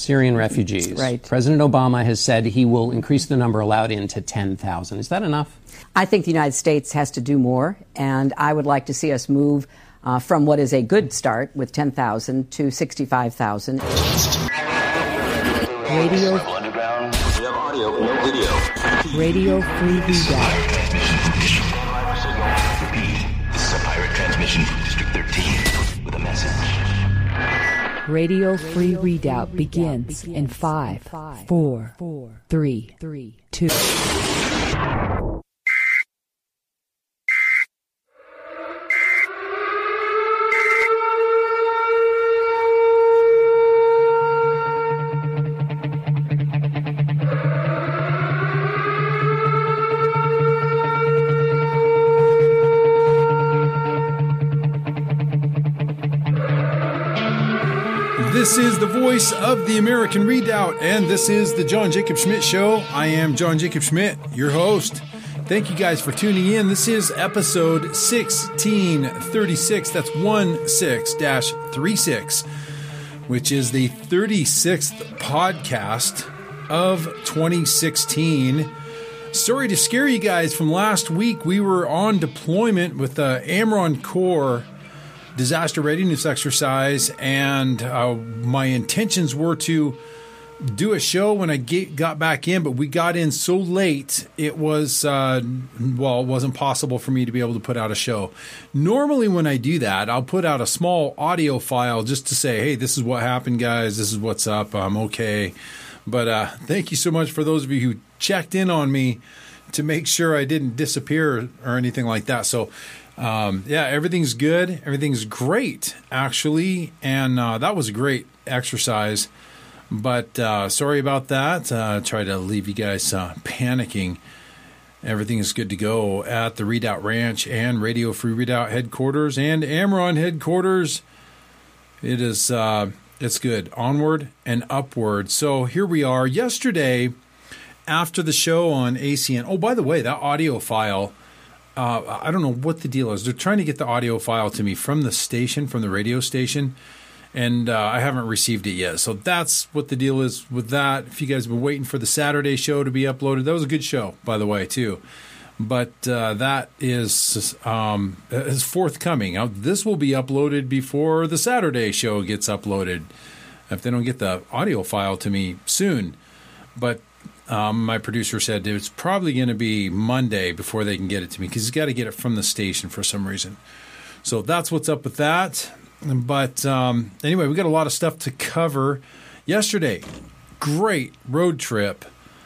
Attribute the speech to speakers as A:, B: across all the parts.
A: Syrian refugees.
B: Right.
A: President Obama has said he will increase the number allowed in to 10,000. Is that enough?
B: I think the United States has to do more, and I would like to see us move from what is a good start with 10,000 to 65,000.
C: Radio Underground. We have audio, no video.
D: Radio Free Redoubt.
C: Repeat. This is a pirate transmission from District 13 with a message.
D: Radio Free Redoubt begins in 5, 4, 3, 2.
E: This is the voice of the American Redoubt, and this is the John Jacob Schmidt Show. I am John Jacob Schmidt, your host. Thank you guys for tuning in. This is episode 1636. That's 16-36, which is the 36th podcast of 2016. Sorry to scare you guys from last week. We were on deployment with the Amron Corps disaster readiness exercise, and my intentions were to do a show when I got back in, but we got in so late it was it wasn't possible for me to be able to put out a show. Normally when I do that, I'll put out a small audio file just to say, hey, this is what happened, guys, this is what's up, I'm okay. But thank you so much for those of you who checked in on me to make sure I didn't disappear or anything like that. So everything's good. Everything's great, actually. And that was a great exercise. But sorry about that. Try to leave you guys panicking. Everything is good to go at the Redoubt Ranch and Radio Free Redoubt headquarters and Amron headquarters. It is it's good. Onward and upward. So here we are. Yesterday, after the show on ACN. Oh, by the way, that audio file. I don't know what the deal is. They're trying to get the audio file to me from the station, from the radio station, and I haven't received it yet. So that's what the deal is with that. If you guys have been waiting for the Saturday show to be uploaded, that was a good show, by the way, too. But that is forthcoming. Now, this will be uploaded before the Saturday show gets uploaded, if they don't get the audio file to me soon. But my producer said it's probably going to be Monday before they can get it to me because he's got to get it from the station for some reason. So that's what's up with that. But anyway, we got a lot of stuff to cover. Yesterday, great road trip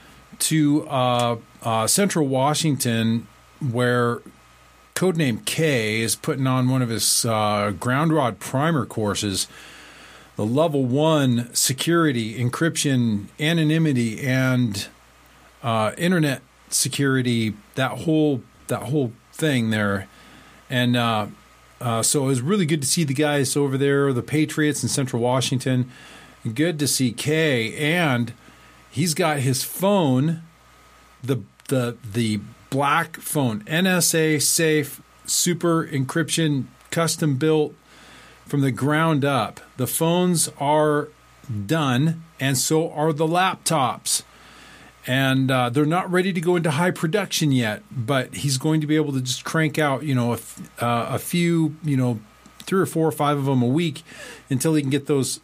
E: to Central Washington where Codename K is putting on one of his ground rod primer courses. The level 1 security, encryption, anonymity, and internet security, that whole thing there. And so it was really good to see the guys over there, the Patriots in Central Washington. Good to see Kay, and he's got his phone, the black phone, NSA safe, super encryption, custom built from the ground up. The phones are done, and so are the laptops. And they're not ready to go into high production yet, but he's going to be able to just crank out, a few, 3 or 4 or 5 of them a week until he can get those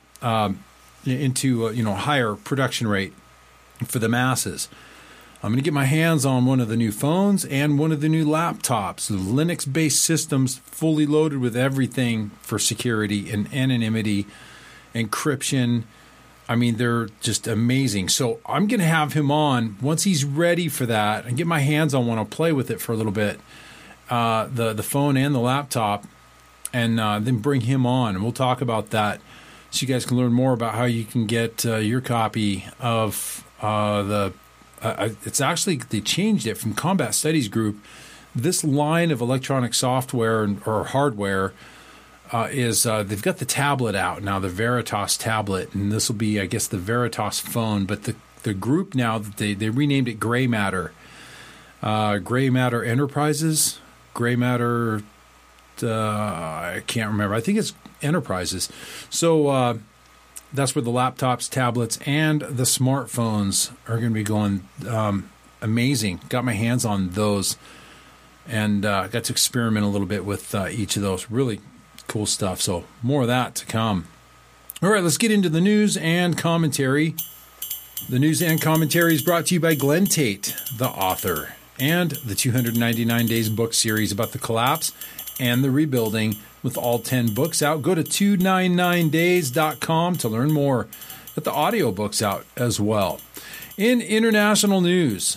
E: into higher production rate for the masses. I'm going to get my hands on one of the new phones and one of the new laptops, the Linux-based systems fully loaded with everything for security and anonymity, encryption. I mean, they're just amazing. So I'm going to have him on once he's ready for that and get my hands on one. I'll play with it for a little bit, the phone and the laptop, and then bring him on. And we'll talk about that so you guys can learn more about how you can get your copy of it's actually, they changed it from Combat Studies Group. This line of electronic software or hardware is they've got the tablet out now, the Veritas tablet, and this will be, I guess, the Veritas phone. But the group now, they renamed it Gray Matter. Gray Matter Enterprises? Gray Matter, I can't remember. I think it's Enterprises. So That's where the laptops, tablets, and the smartphones are going to be going. Amazing. Got my hands on those and got to experiment a little bit with each of those. Really cool stuff. So more of that to come. All right, let's get into the news and commentary. The news and commentary is brought to you by Glenn Tate, the author, and the 299 Days book series about the collapse and the rebuilding with all 10 books out. Go to 299days.com to learn more. Get the audiobooks out as well. In international news,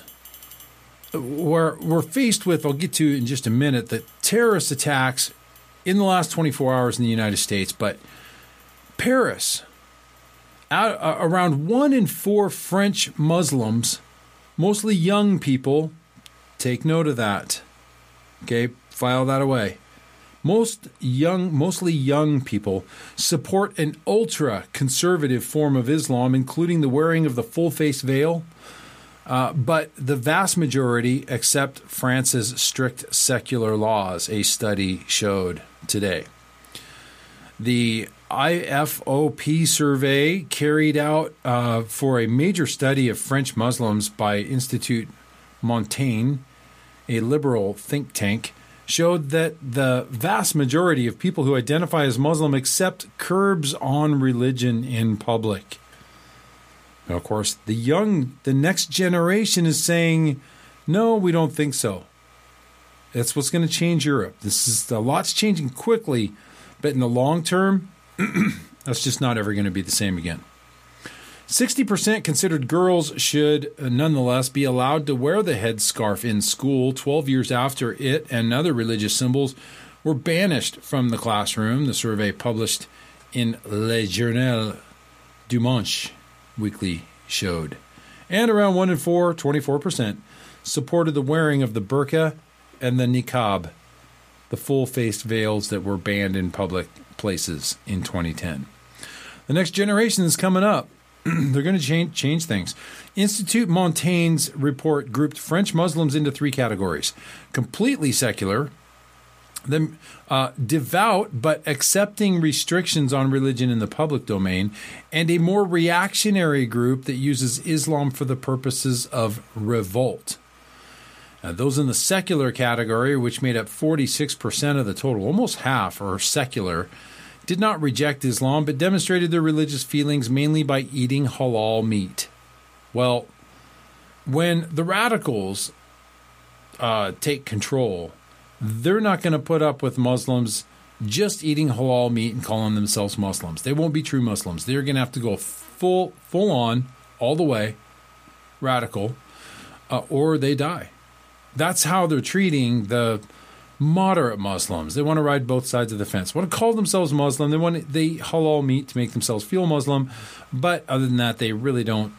E: we're faced with, I'll get to in just a minute, the terrorist attacks in the last 24 hours in the United States. But Paris, around 1 in 4 French Muslims, mostly young people, take note of that. Okay, file that away. Mostly young people support an ultra-conservative form of Islam, including the wearing of the full-face veil. But the vast majority accept France's strict secular laws, a study showed today. The IFOP survey carried out for a major study of French Muslims by Institut Montaigne, a liberal think tank, showed that the vast majority of people who identify as Muslim accept curbs on religion in public. Now, of course, the next generation is saying, no, we don't think so. That's what's going to change Europe. A lot's changing quickly, but in the long term, that's just not ever going to be the same again. 60% considered girls should nonetheless be allowed to wear the headscarf in school 12 years after it and other religious symbols were banished from the classroom, the survey published in Le Journal du Manche weekly showed. And around 1 in 4, 24%, supported the wearing of the burqa and the niqab, the full-faced veils that were banned in public places in 2010. The next generation is coming up. They're going to change things. Institut Montaigne's report grouped French Muslims into 3 categories: completely secular, devout but accepting restrictions on religion in the public domain, and a more reactionary group that uses Islam for the purposes of revolt. Those in the secular category, which made up 46% of the total, almost half are secular, did not reject Islam, but demonstrated their religious feelings mainly by eating halal meat. Well, when the radicals take control, they're not going to put up with Muslims just eating halal meat and calling themselves Muslims. They won't be true Muslims. They're going to have to go full on, all the way, radical, or they die. That's how they're treating the moderate Muslims. They want to ride both sides of the fence. They want to call themselves Muslim. They eat halal meat to make themselves feel Muslim, but other than that, they really don't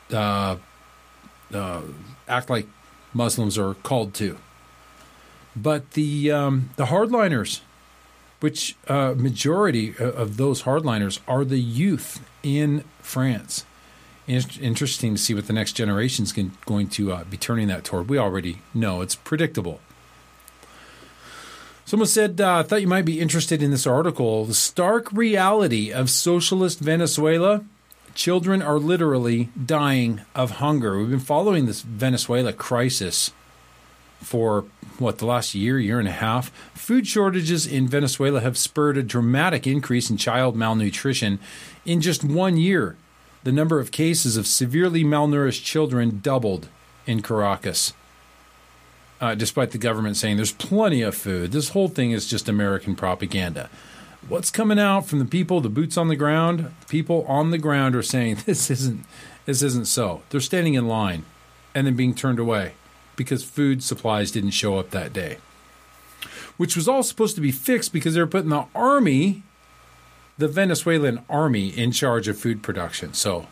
E: act like Muslims are called to. But the hardliners, which majority of those hardliners are the youth in France. Interesting to see what the next generation is going to be turning that toward. We already know. It's predictable. Someone said, I thought you might be interested in this article. The stark reality of socialist Venezuela. Children are literally dying of hunger. We've been following this Venezuela crisis for, the last year and a half. Food shortages in Venezuela have spurred a dramatic increase in child malnutrition. In just 1 year, the number of cases of severely malnourished children doubled in Caracas. Despite the government saying there's plenty of food. This whole thing is just American propaganda. What's coming out from the people, the boots on the ground? People on the ground are saying this isn't so. They're standing in line and then being turned away because food supplies didn't show up that day, which was all supposed to be fixed because they were putting the army, the Venezuelan army, in charge of food production. So,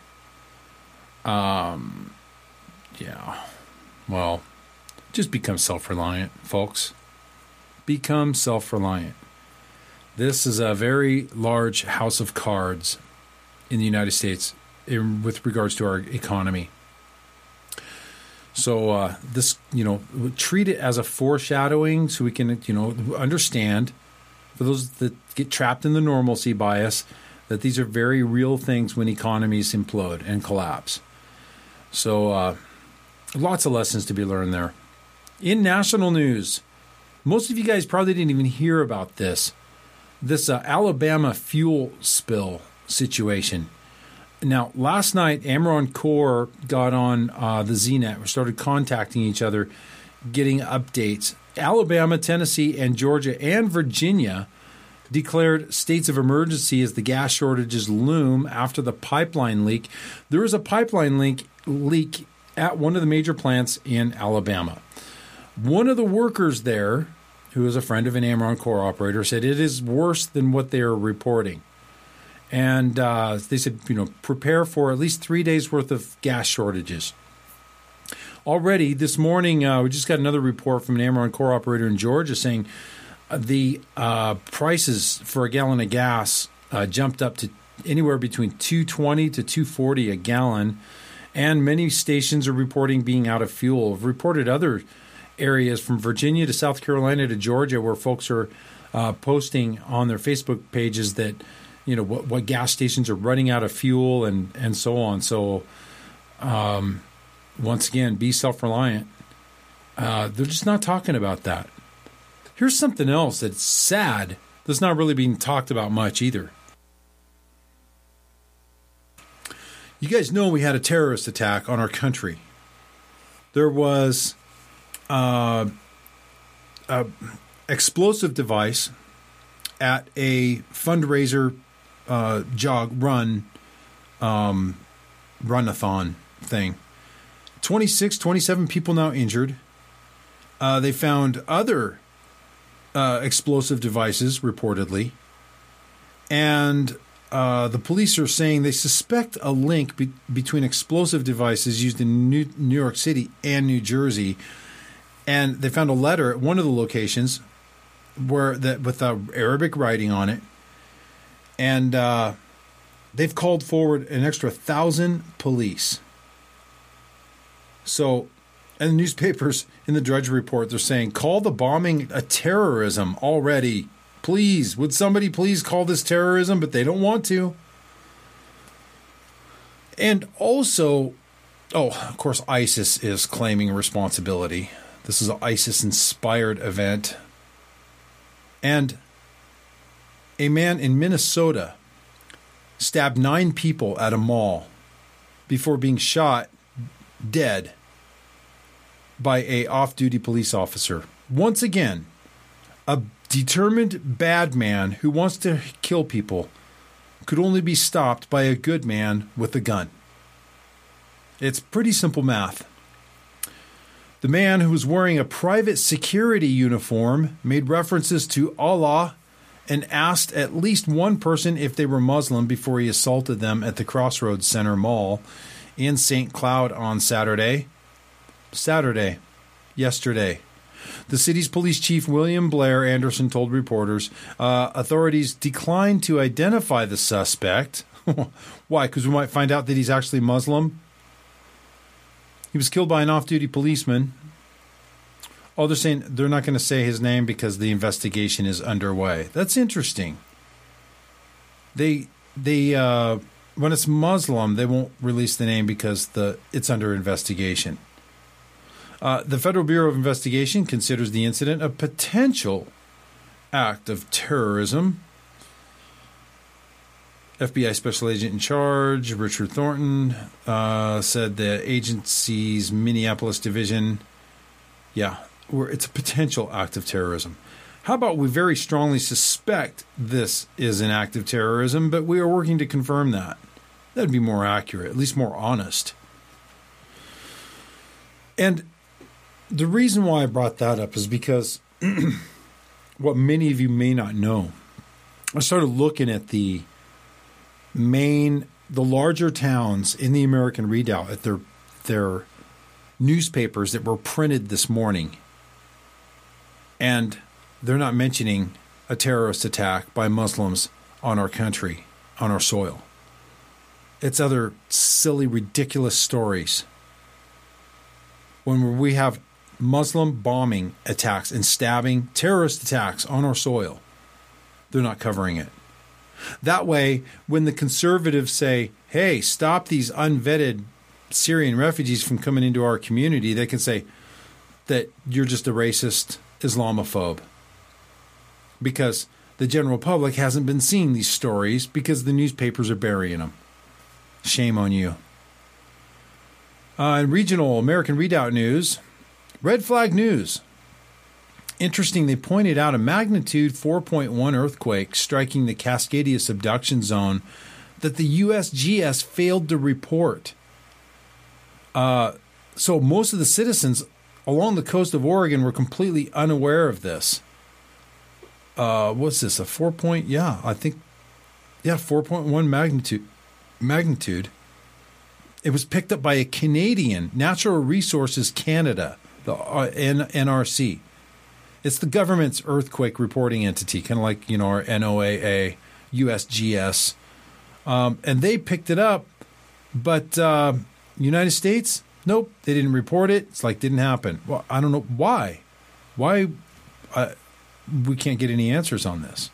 E: just become self-reliant, folks. Become self-reliant. This is a very large house of cards in the United States with regards to our economy. So treat it as a foreshadowing so we can, understand, for those that get trapped in the normalcy bias, that these are very real things when economies implode and collapse. So lots of lessons to be learned there. In national news, most of you guys probably didn't even hear about this Alabama fuel spill situation. Now, last night, Amaron Corps got on the ZNet. We started contacting each other, getting updates. Alabama, Tennessee, and Georgia and Virginia declared states of emergency as the gas shortages loom after the pipeline leak. There was a pipeline leak at one of the major plants in Alabama. One of the workers there, who is a friend of an Amaron Corps operator, said it is worse than what they are reporting. And they said, prepare for at least 3 days' worth of gas shortages. Already this morning, we just got another report from an Amaron Corps operator in Georgia saying the prices for a gallon of gas jumped up to anywhere between $2.20 to $2.40 a gallon. And many stations are reporting being out of fuel. I've reported other areas from Virginia to South Carolina to Georgia where folks are posting on their Facebook pages that what gas stations are running out of fuel and so on. So once again, be self-reliant. They're just not talking about that. Here's something else that's sad that's not really being talked about much either. You guys know we had a terrorist attack on our country. There was a explosive device at a fundraiser runathon thing. 27 people now injured. They found other explosive devices, reportedly. And the police are saying they suspect a link between explosive devices used in New York City and New Jersey. And they found a letter at one of the locations with Arabic writing on it. And they've called forward an extra 1,000 police. So, and the newspapers in the Drudge Report, they're saying, call the bombing a terrorism already. Please, would somebody please call this terrorism? But they don't want to. And also, of course, ISIS is claiming responsibility. This is an ISIS-inspired event. And a man in Minnesota stabbed 9 people at a mall before being shot dead by a off-duty police officer. Once again, a determined bad man who wants to kill people could only be stopped by a good man with a gun. It's pretty simple math. The man, who was wearing a private security uniform, made references to Allah and asked at least one person if they were Muslim before he assaulted them at the Crossroads Center Mall in St. Cloud on yesterday. The city's police chief, William Blair Anderson, told reporters authorities declined to identify the suspect. Why? Because we might find out that he's actually Muslim. He was killed by an off-duty policeman. Oh, they're saying they're not going to say his name because the investigation is underway. That's interesting. They when it's Muslim, they won't release the name because it's under investigation. The Federal Bureau of Investigation considers the incident a potential act of terrorism. FBI Special Agent in charge, Richard Thornton, said the agency's Minneapolis division, it's a potential act of terrorism. How about we very strongly suspect this is an act of terrorism, but we are working to confirm that? That'd be more accurate, at least more honest. And the reason why I brought that up is because what many of you may not know, I started looking at the larger towns in the American Redoubt at their newspapers that were printed this morning. And they're not mentioning a terrorist attack by Muslims on our country, on our soil. It's other silly, ridiculous stories. When we have Muslim bombing attacks and stabbing terrorist attacks on our soil, they're not covering it. That way, when the conservatives say, hey, stop these unvetted Syrian refugees from coming into our community, they can say that you're just a racist Islamophobe. Because the general public hasn't been seeing these stories because the newspapers are burying them. Shame on you. In regional American Redoubt news, red flag news. Interesting, they pointed out a magnitude 4.1 earthquake striking the Cascadia subduction zone that the USGS failed to report. So most of the citizens along the coast of Oregon were completely unaware of this. What's this, a 4.1 magnitude. It was picked up by a Canadian, Natural Resources Canada, the NRC. It's the government's earthquake reporting entity, kind of like, our NOAA, USGS. And they picked it up, but United States, nope, they didn't report it. It's like didn't happen. Well, I don't know why. Why we can't get any answers on this.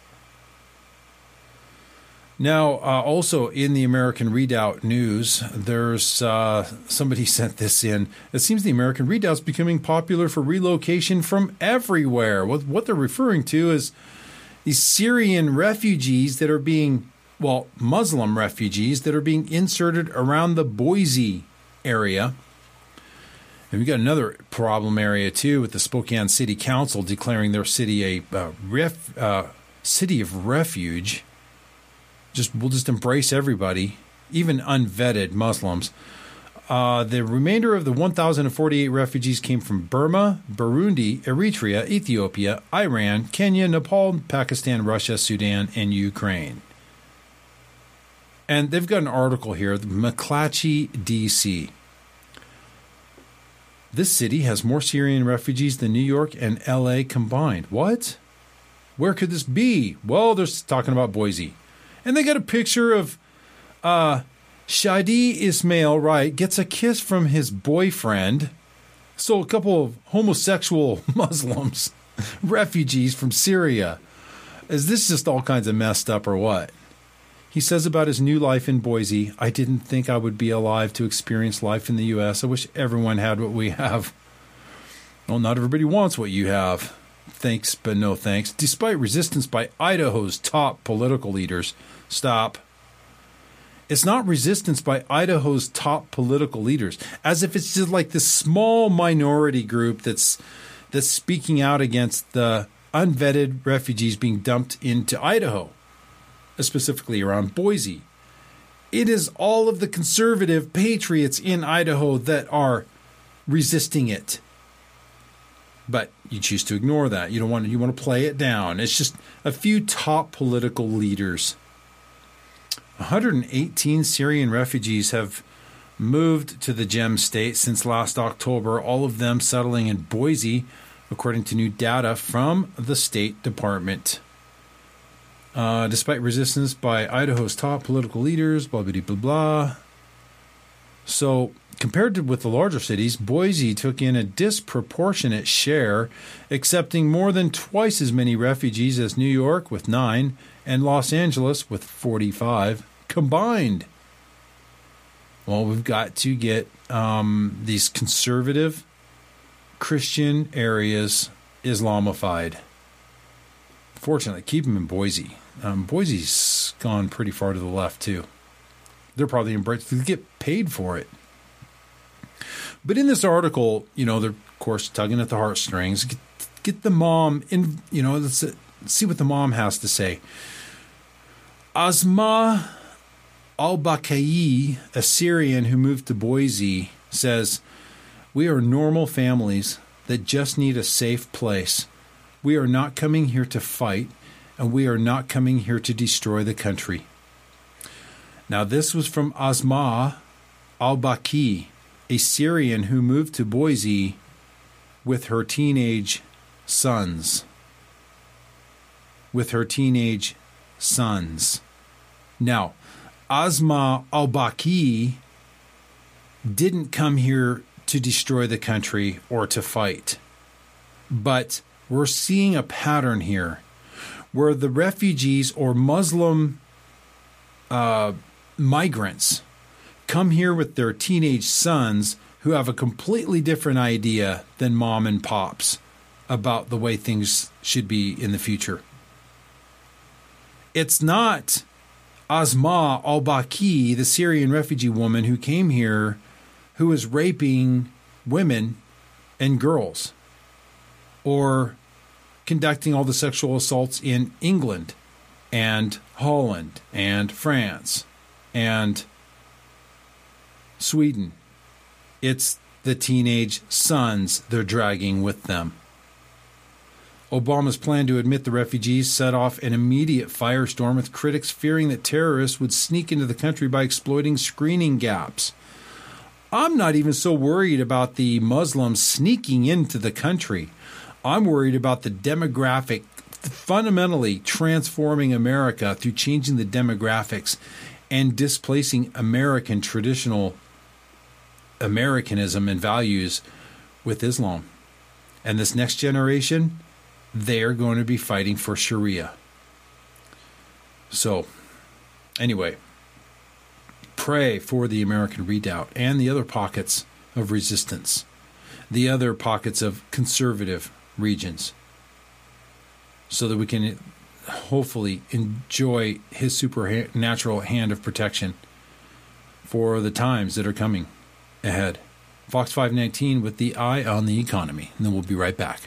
E: Now, also in the American Redoubt news, there's somebody sent this in. It seems the American Redoubt's becoming popular for relocation from everywhere. What they're referring to is these Syrian refugees that are being, Muslim refugees that are being inserted around the Boise area. And we got another problem area, too, with the Spokane City Council declaring their city a city of refuge. We'll just embrace everybody, even unvetted Muslims. The remainder of the 1,048 refugees came from Burma, Burundi, Eritrea, Ethiopia, Iran, Kenya, Nepal, Pakistan, Russia, Sudan, and Ukraine. And they've got an article here, the McClatchy, D.C. This city has more Syrian refugees than New York and L.A. combined. What? Where could this be? Well, they're talking about Boise. And they got a picture of Shadi Ismail, right, gets a kiss from his boyfriend. So a couple of homosexual Muslims, refugees from Syria. Is this just all kinds of messed up or what? He says about his new life in Boise, I didn't think I would be alive to experience life in the U.S. I wish everyone had what we have. Well, not everybody wants what you have. Thanks, but no thanks. Despite resistance by Idaho's top political leaders. Stop. It's not resistance by Idaho's top political leaders, as if it's just like this small minority group that's speaking out against the unvetted refugees being dumped into Idaho, specifically around Boise. It is all of the conservative patriots in Idaho that are resisting it. But you choose to ignore that. You want to play it down. It's just a few top political leaders. 118 Syrian refugees have moved to the Gem State since last October, all of them settling in Boise, according to new data from the State Department. Despite resistance by Idaho's top political leaders, blah, blah, blah, blah. So, compared with the larger cities, Boise took in a disproportionate share, accepting more than twice as many refugees as New York with 9 and Los Angeles with 45 combined. Well, we've got to get these conservative Christian areas Islamified. Fortunately, keep them in Boise. Boise's gone pretty far to the left, too. They're probably embraced. They get paid for it. But in this article, they're, of course, tugging at the heartstrings. Get the mom in, let's see what the mom has to say. Asma al-Bakai, a Syrian who moved to Boise, says, "We are normal families that just need a safe place. We are not coming here to fight, and we are not coming here to destroy the country." Now, this was from Asma al-Baki, a Syrian who moved to Boise with her teenage sons. Now, Asma al-Baki didn't come here to destroy the country or to fight. But we're seeing a pattern here where the refugees or Muslim migrants come here with their teenage sons who have a completely different idea than mom and pops about the way things should be in the future. It's not Asma al-Baki, the Syrian refugee woman who came here, who was raping women and girls, or conducting all the sexual assaults in England and Holland and France and Sweden. It's the teenage sons they're dragging with them. Obama's plan to admit the refugees set off an immediate firestorm, with critics fearing that terrorists would sneak into the country by exploiting screening gaps. I'm not even so worried about the Muslims sneaking into the country. I'm worried about the demographic fundamentally transforming America through changing the demographics and displacing American traditional Americanism and values with Islam. And this next generation, they're going to be fighting for Sharia. So, anyway, pray for the American Redoubt and the other pockets of resistance, the other pockets of conservative regions, so that we can hopefully enjoy his supernatural hand of protection for the times that are coming ahead. Fox 519 with the eye on the economy, and then we'll be right back.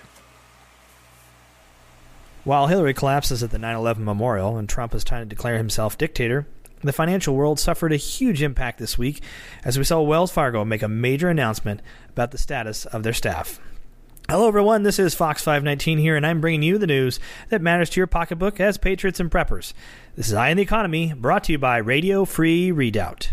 F: While Hillary collapses at the 9/11 memorial and Trump is trying to declare himself dictator, the financial world suffered a huge impact this week as we saw Wells Fargo make a major announcement about the status of their staff. Hello everyone, this is Fox 519 here, and I'm bringing you the news that matters to your pocketbook as patriots and preppers. This is Eye on the Economy, brought to you by Radio Free Redoubt.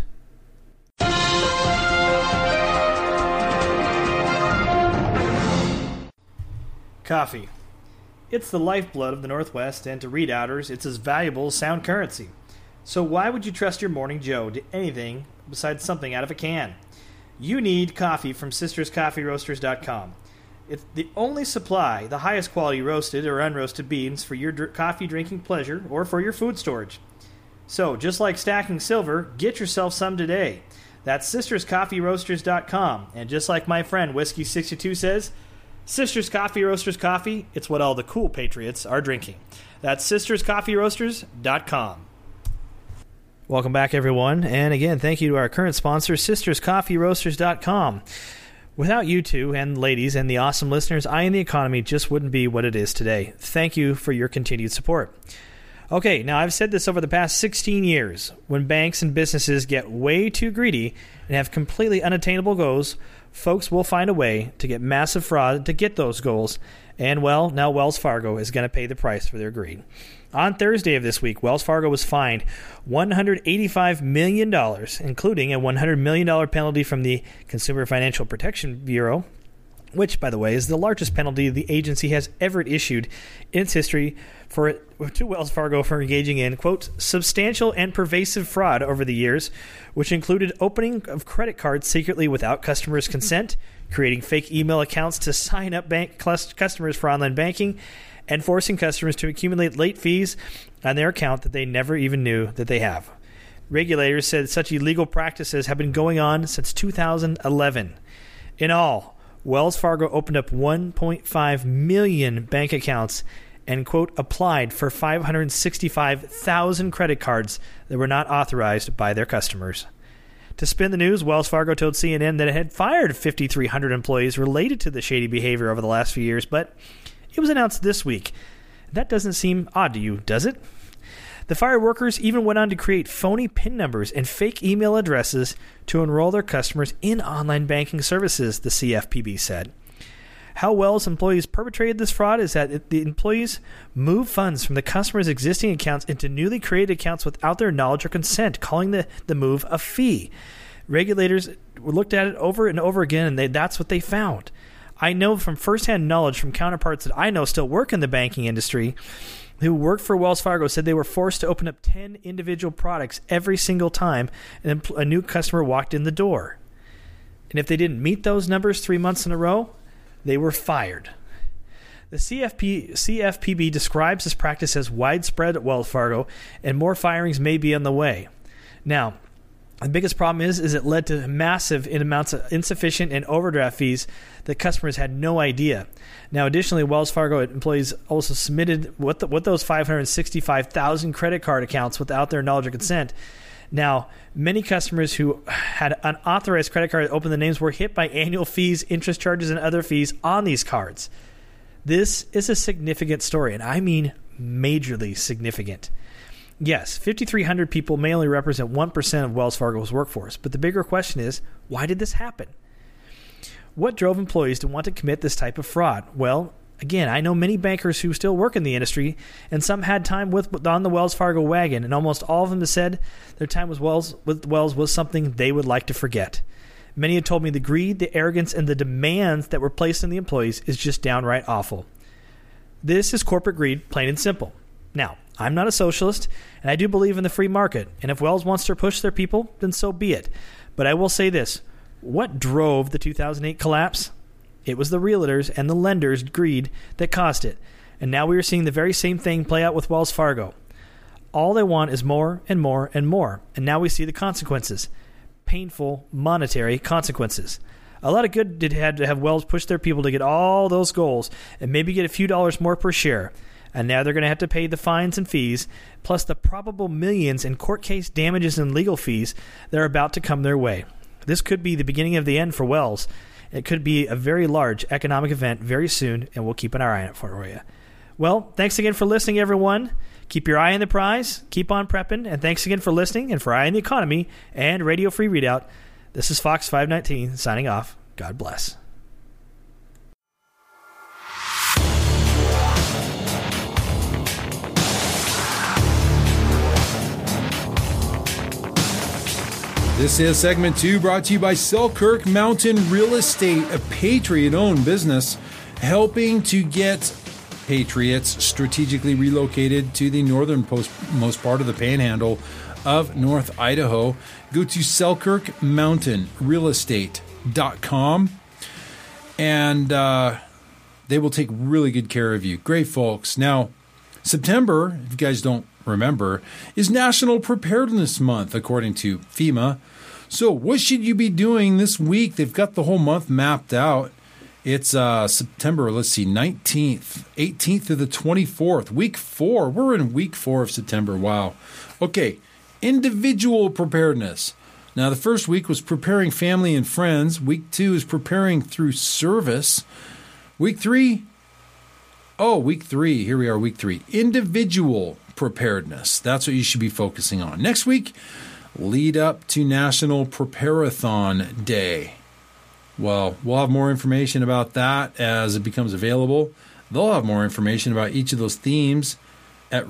F: Coffee. It's the lifeblood of the Northwest, and to Redoubters, it's as valuable as sound currency. So why would you trust your Morning Joe to anything besides something out of a can? You need coffee from SistersCoffeeRoasters.com. It's the only supply, the highest quality roasted or unroasted beans for your coffee drinking pleasure or for your food storage. So, just like stacking silver, get yourself some today. That's SistersCoffeeRoasters.com. And just like my friend Whiskey62 says, Sisters Coffee Roasters coffee, it's what all the cool patriots are drinking. That's SistersCoffeeRoasters.com. Welcome back, everyone. And again, thank you to our current sponsor, SistersCoffeeRoasters.com. Without you two and ladies and the awesome listeners, Eye on the Economy just wouldn't be what it is today. Thank you for your continued support. Okay, now I've said this over the past 16 years. When banks and businesses get way too greedy and have completely unattainable goals, folks will find a way to get massive fraud to get those goals. And, well, now Wells Fargo is going to pay the price for their greed. On Thursday of this week, Wells Fargo was fined $185 million, including a $100 million penalty from the Consumer Financial Protection Bureau, which, by the way, is the largest penalty the agency has ever issued in its history to Wells Fargo for engaging in, quote, substantial and pervasive fraud over the years, which included opening of credit cards secretly without customers' consent, creating fake email accounts to sign up bank customers for online banking, and forcing customers to accumulate late fees on their account that they never even knew that they have. Regulators said such illegal practices have been going on since 2011. In all, Wells Fargo opened up 1.5 million bank accounts and, quote, applied for 565,000 credit cards that were not authorized by their customers. To spin the news, Wells Fargo told CNN that it had fired 5,300 employees related to the shady behavior over the last few years, but it was announced this week. That doesn't seem odd to you, does it? The fired workers even went on to create phony PIN numbers and fake email addresses to enroll their customers in online banking services, the CFPB said. How Wells employees perpetrated this fraud is that the employees moved funds from the customer's existing accounts into newly created accounts without their knowledge or consent, calling the move a fee. Regulators looked at it over and over again, and that's what they found. I know from firsthand knowledge from counterparts that I know still work in the banking industry who worked for Wells Fargo said they were forced to open up 10 individual products every single time a new customer walked in the door. And if they didn't meet those numbers 3 months in a row, they were fired. The CFPB describes this practice as widespread at Wells Fargo, and more firings may be on the way. Now, the biggest problem is it led to massive amounts of insufficient and overdraft fees that customers had no idea. Now, additionally, Wells Fargo employees also submitted with those 565,000 credit card accounts without their knowledge or consent. Now, many customers who had unauthorized credit cards open the names were hit by annual fees, interest charges, and other fees on these cards. This is a significant story, and I mean majorly significant. Yes, 5,300 people may only represent 1% of Wells Fargo's workforce, but the bigger question is, why did this happen? What drove employees to want to commit this type of fraud? Well, again, I know many bankers who still work in the industry, and some had time on the Wells Fargo wagon, and almost all of them have said their time with Wells was something they would like to forget. Many have told me the greed, the arrogance, and the demands that were placed on the employees is just downright awful. This is corporate greed, plain and simple. Now, I'm not a socialist, and I do believe in the free market, and if Wells wants to push their people, then so be it. But I will say this. What drove the 2008 collapse? It was the realtors and the lenders' greed that caused it. And now we are seeing the very same thing play out with Wells Fargo. All they want is more and more and more. And now we see the consequences. Painful monetary consequences. A lot of good had to have Wells push their people to get all those goals and maybe get a few dollars more per share. And now they're going to have to pay the fines and fees, plus the probable millions in court case damages and legal fees that are about to come their way. This could be the beginning of the end for Wells. It could be a very large economic event very soon, and we'll keep an eye on it for you. Well, thanks again for listening, everyone. Keep your eye on the prize, keep on prepping, and thanks again for listening and for Eye on the Economy and Radio Free Readout. This is Fox 519 signing off. God bless.
E: This is segment 2, brought to you by Selkirk Mountain Real Estate, a Patriot-owned business helping to get Patriots strategically relocated to the northernmost part of the panhandle of North Idaho. Go to selkirkmountainrealestate.com and they will take really good care of you. Great folks. Now, September, if you guys don't remember, is National Preparedness Month, according to FEMA. So what should you be doing this week? They've got the whole month mapped out. It's September, 19th, 18th to the 24th, week 4. We're in week 4 of September. Wow. Okay, individual preparedness. Now, the first week was preparing family and friends. Week 2 is preparing through service. Week 3, here we are, week 3. Individual preparedness. That's what you should be focusing on. Next week, lead up to National Preparathon Day. Well, we'll have more information about that as it becomes available. They'll have more information about each of those themes at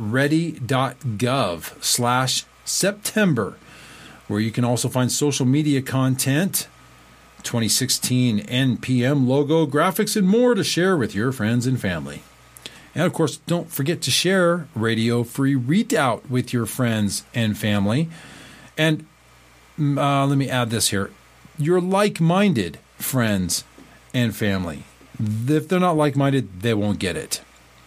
E: ready.gov/September, where you can also find social media content, 2016 NPM logo, graphics, and more to share with your friends and family. And, of course, don't forget to share Radio Free Readout with your friends and family. And let me add this here. Your like-minded friends and family. If they're not like-minded, they won't get it.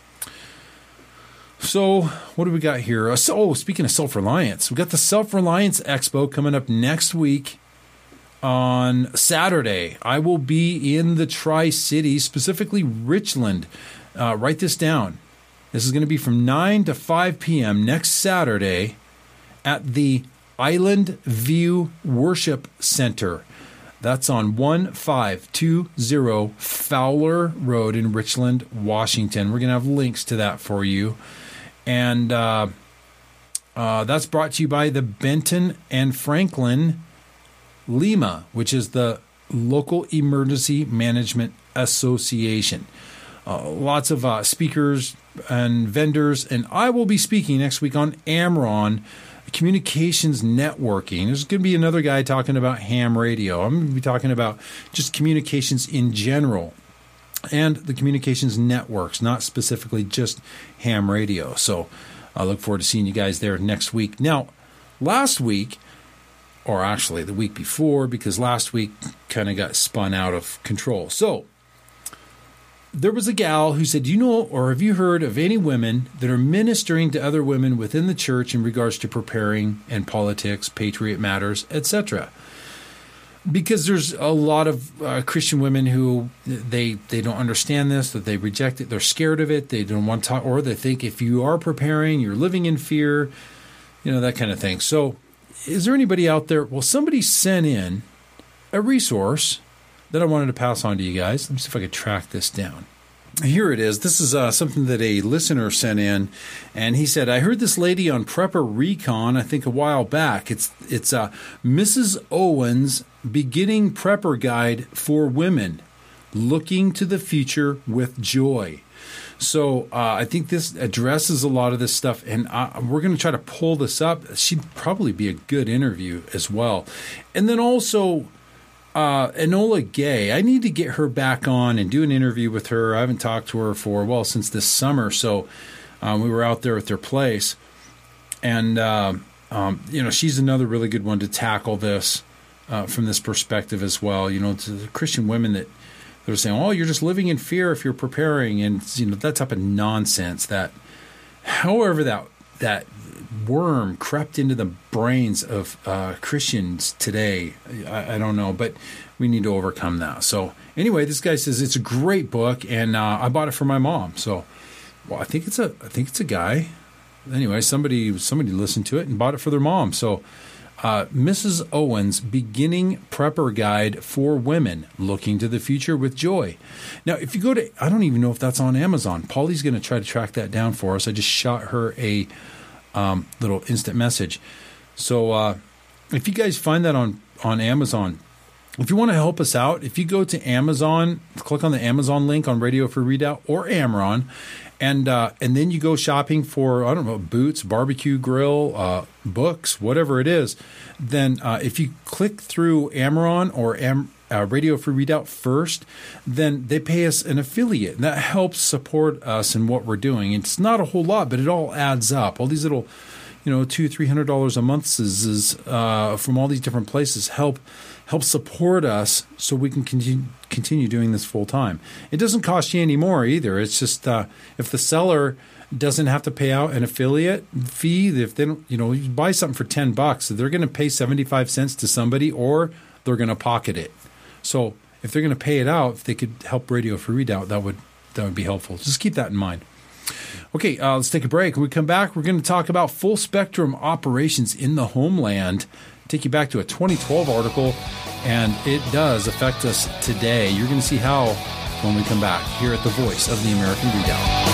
E: So what do we got here? Speaking of self-reliance, we got the Self-Reliance Expo coming up next week on Saturday. I will be in the Tri-Cities, specifically Richland. Write this down. This is going to be from 9 to 5 p.m. next Saturday at the Island View Worship Center. That's on 1520 Fowler Road in Richland, Washington. We're going to have links to that for you. And that's brought to you by the Benton and Franklin LEMA, which is the Local Emergency Management Association. Lots of speakers and vendors, and I will be speaking next week on Amron Communications Networking. There's going to be another guy talking about ham radio. I'm going to be talking about just communications in general and the communications networks, not specifically just ham radio. So I look forward to seeing you guys there next week. Now, last week, or actually the week before, because last week kind of got spun out of control. So there was a gal who said, you know, or have you heard of any women that are ministering to other women within the church in regards to preparing and politics, patriot matters, etc.? Because there's a lot of Christian women who they don't understand this, that they reject it, they're scared of it, they don't want to talk, or they think if you are preparing, you're living in fear, you know, that kind of thing. So is there anybody out there? Well, somebody sent in a resource that I wanted to pass on to you guys. Let me see if I could track this down. Here it is. This is something that a listener sent in, and he said, I heard this lady on Prepper Recon, I think a while back. It's Mrs. Owens' Beginning Prepper Guide for Women, Looking to the Future with Joy. So I think this addresses a lot of this stuff, and we're going to try to pull this up. She'd probably be a good interview as well. And then also Enola Gay, I need to get her back on and do an interview with her. I haven't talked to her since this summer. So we were out there at their place. And, she's another really good one to tackle this from this perspective as well. You know, to the Christian women that they're saying, oh, you're just living in fear if you're preparing. And, you know, that type of nonsense that, however, that worm crept into the brains of Christians today. I don't know, but we need to overcome that. So anyway, this guy says it's a great book, and I bought it for my mom. So, well, I think it's a guy. Anyway, somebody listened to it and bought it for their mom. So Mrs. Owens' Beginning Prepper Guide for Women, Looking to the Future with Joy. Now, if you go to, I don't even know if that's on Amazon. Paulie's going to try to track that down for us. I just shot her a little instant message. So if you guys find that on Amazon, if you want to help us out, if you go to Amazon, click on the Amazon link on Radio Free Readout or Amron, and then you go shopping for, I don't know, boots, barbecue grill, books, whatever it is, then if you click through Amron or Radio Free Readout first, then they pay us an affiliate. And that helps support us in what we're doing. It's not a whole lot, but it all adds up. All these little, $200-$300 a month is from all these different places help support us so we can continue doing this full time. It doesn't cost you any more either. It's just if the seller doesn't have to pay out an affiliate fee, if they don't, you buy something for $10, they're going to pay 75 cents to somebody, or they're going to pocket it. So if they're going to pay it out, if they could help Radio Free Readout, that would be helpful. Just keep that in mind. Okay, let's take a break. When we come back, we're going to talk about full spectrum operations in the homeland. Take you back to a 2012 article, and it does affect us today. You're going to see how when we come back here at the Voice of the American Redoubt.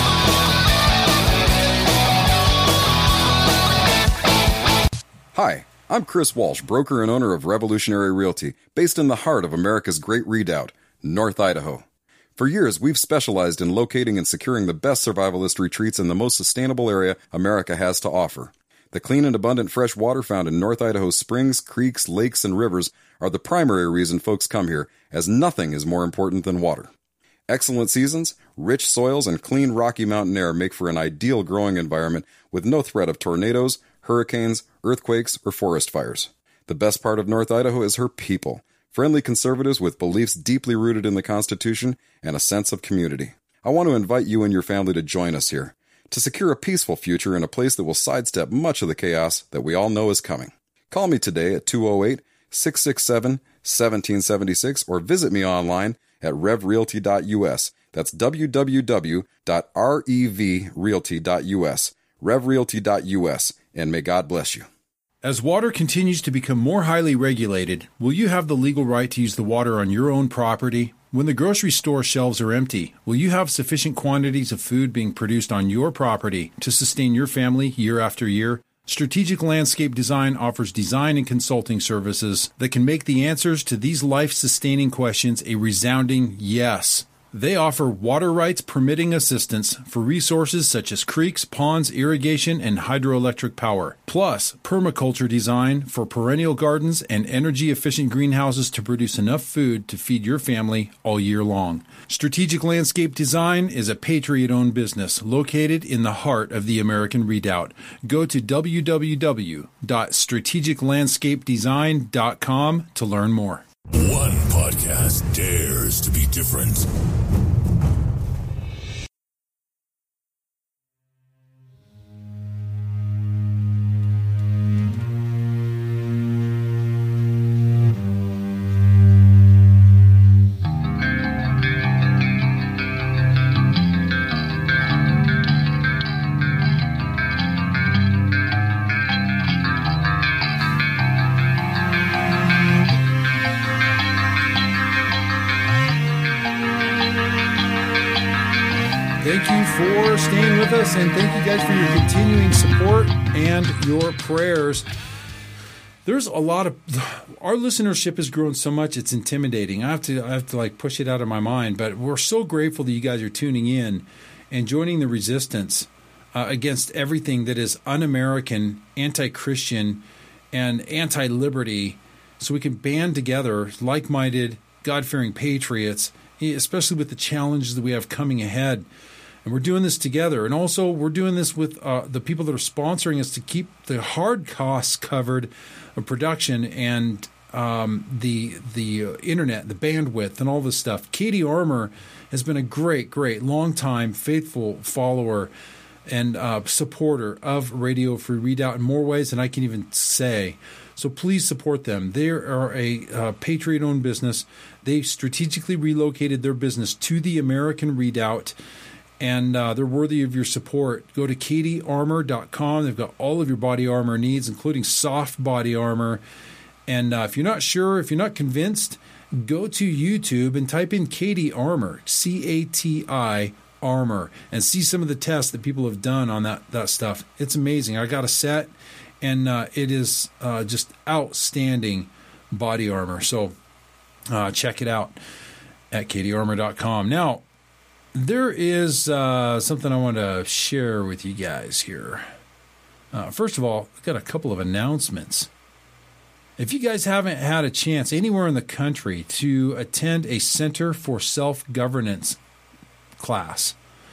G: Hi, I'm Chris Walsh, broker and owner of Revolutionary Realty, based in the heart of America's Great Redoubt, North Idaho. For years, we've specialized in locating and securing the best survivalist retreats in the most sustainable area America has to offer. The clean and abundant fresh water found in North Idaho's springs, creeks, lakes, and rivers are the primary reason folks come here, as nothing is more important than water. Excellent seasons, rich soils, and clean Rocky Mountain air make for an ideal growing environment with no threat of tornadoes, hurricanes, earthquakes, or forest fires. The best part of North Idaho is her people, friendly conservatives with beliefs deeply rooted in the Constitution and a sense of community. I want to invite you and your family to join us here, to secure a peaceful future in a place that will sidestep much of the chaos that we all know is coming. Call me today at 208-667-1776 or visit me online at revrealty.us. That's www.revrealty.us. revrealty.us, and may God bless you.
E: As water continues to become more highly regulated, will you have the legal right to use the water on your own property? When the grocery store shelves are empty, will you have sufficient quantities of food being produced on your property to sustain your family year after year? Strategic Landscape Design offers design and consulting services that can make the answers to these life-sustaining questions a resounding yes. They offer water rights permitting assistance for resources such as creeks, ponds, irrigation, and hydroelectric power. Plus, permaculture design for perennial gardens and energy-efficient greenhouses to produce enough food to feed your family all year long. Strategic Landscape Design is a Patriot-owned business located in the heart of the American Redoubt. Go to www.strategiclandscapedesign.com to learn more.
H: One podcast dares to be different.
E: thank you for staying with us, and thank you guys for your continuing support and your prayers. There's a lot of our listenership has grown so much it's intimidating. I have to like push it out of my mind, but we're so grateful that you guys are tuning in and joining the resistance against everything that is un-American, anti-Christian, and anti-liberty, so we can band together like-minded, God-fearing patriots, especially with the challenges that we have coming ahead. And we're doing this together. And also we're doing this with the people that are sponsoring us to keep the hard costs covered of production and the internet, the bandwidth, and all this stuff. Katie Armour has been a great, long-time, faithful follower and supporter of Radio Free Readout in more ways than I can even say. So please support them. They are a Patriot-owned business. They strategically relocated their business to the American Redoubt, and they're worthy of your support. Go to katiearmor.com. They've got all of your body armor needs, including soft body armor. And if you're not sure, if you're not convinced, go to YouTube and type in Katie Armour, C-A-T-I Armor, and see some of the tests that people have done on that stuff. It's amazing. I got a set, and it is just outstanding body armor. So check it out at katiearmor.com. Now, there is something I want to share with you guys here. First of all, I've got a couple of announcements. If you guys haven't had a chance anywhere in the country to attend a Center for Self-Governance class,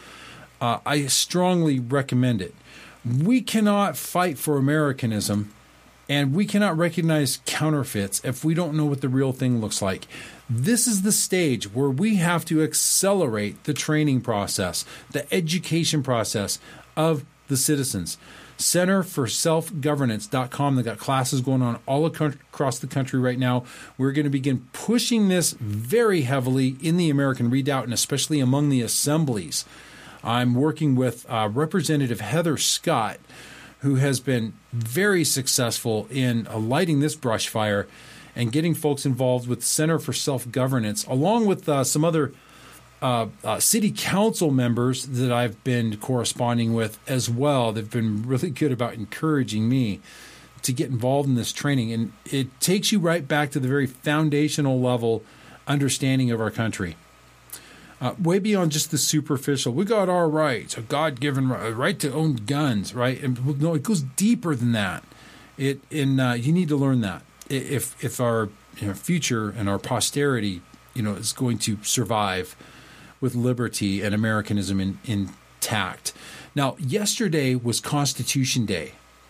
E: I strongly recommend it. We cannot fight for Americanism, and we cannot recognize counterfeits if we don't know what the real thing looks like. This is the stage where we have to accelerate the training process, the education process of the citizens. Centerforselfgovernance.com. They've got classes going on all across the country right now. We're going to begin pushing this very heavily in the American Redoubt, and especially among the assemblies. I'm working with Representative Heather Scott, who has been very successful in lighting this brush fire and getting folks involved with Center for Self-Governance, along with some other city council members that I've been corresponding with as well. They've been really good about encouraging me to get involved in this training. And it takes you right back to the very foundational level understanding of our country. Way beyond just the superficial. We got our rights, a God-given right to own guns, right? And no, it goes deeper than that. You need to learn that if our future and our posterity, is going to survive with liberty and Americanism intact. Now, yesterday was Constitution Day,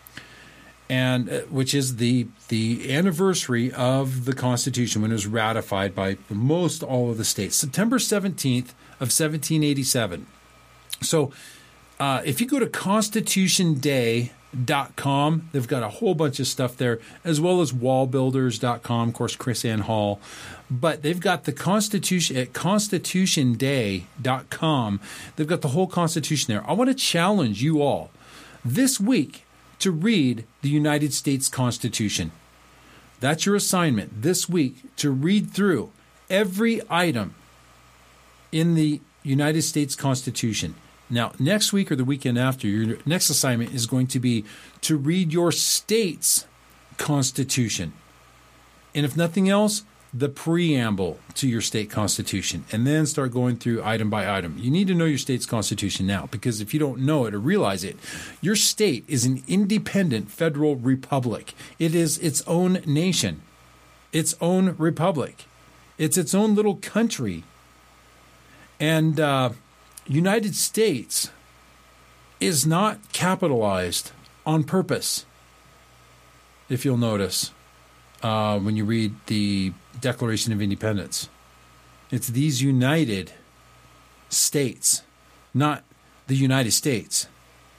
E: and which is the anniversary of the Constitution when it was ratified by most all of the states, September 17th of 1787. So if you go to constitutionday.com, they've got a whole bunch of stuff there, as well as wallbuilders.com, of course, Chris Ann Hall. But they've got the Constitution at constitutionday.com. They've got the whole Constitution there. I want to challenge you all this week to read the United States Constitution. That's your assignment this week, to read through every item in the United States Constitution. Now, next week or the weekend after, your next assignment is going to be to read your state's Constitution. And if nothing else, the preamble to your state constitution, and then start going through item by item. You need to know your state's constitution now, because if you don't know it or realize it, your state is an independent federal republic. It is its own nation, its own republic. It's its own little country. And United States is not capitalized on purpose, if you'll notice. When you read the Declaration of Independence, it's these United States, not the United States.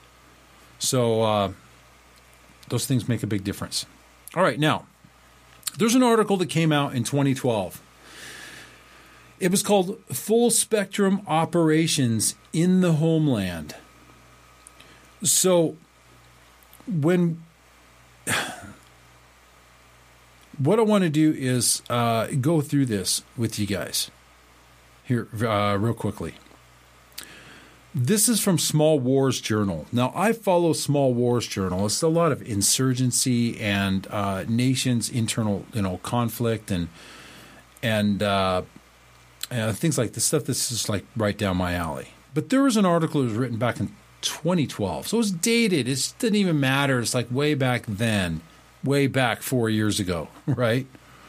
E: So those things make a big difference. All right, now, there's an article that came out in 2012. It was called Full Spectrum Operations in the Homeland. So what I want to do is go through this with you guys here real quickly. This is from Small Wars Journal. Now, I follow Small Wars Journal. It's a lot of insurgency and nations' internal, conflict and things like this stuff. This is like right down my alley. But there was an article that was written back in 2012, so it was dated. It didn't even matter. It's like way back then, way back 4 years ago, right?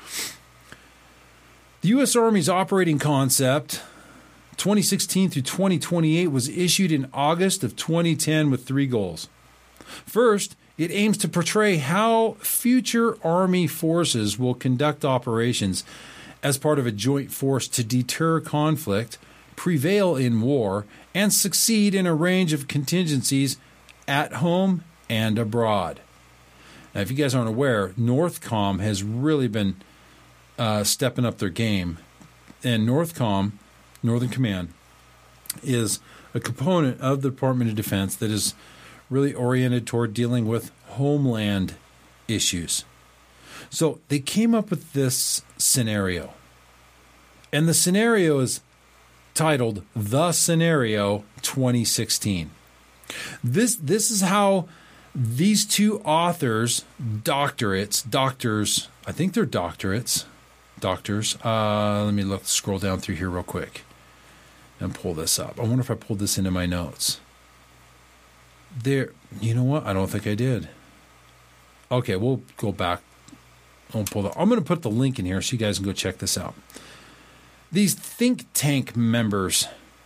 E: The U.S. Army's operating concept, 2016 through 2028, was issued in August of 2010 with 3 goals. First, it aims to portray how future Army forces will conduct operations as part of a joint force to deter conflict, prevail in war, and succeed in a range of contingencies at home and abroad. Now, if you guys aren't aware, NORTHCOM has really been stepping up their game. And NORTHCOM, Northern Command, is a component of the Department of Defense that is really oriented toward dealing with homeland issues. So they came up with this scenario. And the scenario is titled The Scenario 2016. This is how these 2 authors, doctors, I think they're doctors. Let me scroll down through here real quick and pull this up. I wonder if I pulled this into my notes. There, you know what? I don't think I did. Okay, we'll go back. I'm going to put the link in here so you guys can go check this out. These think tank members,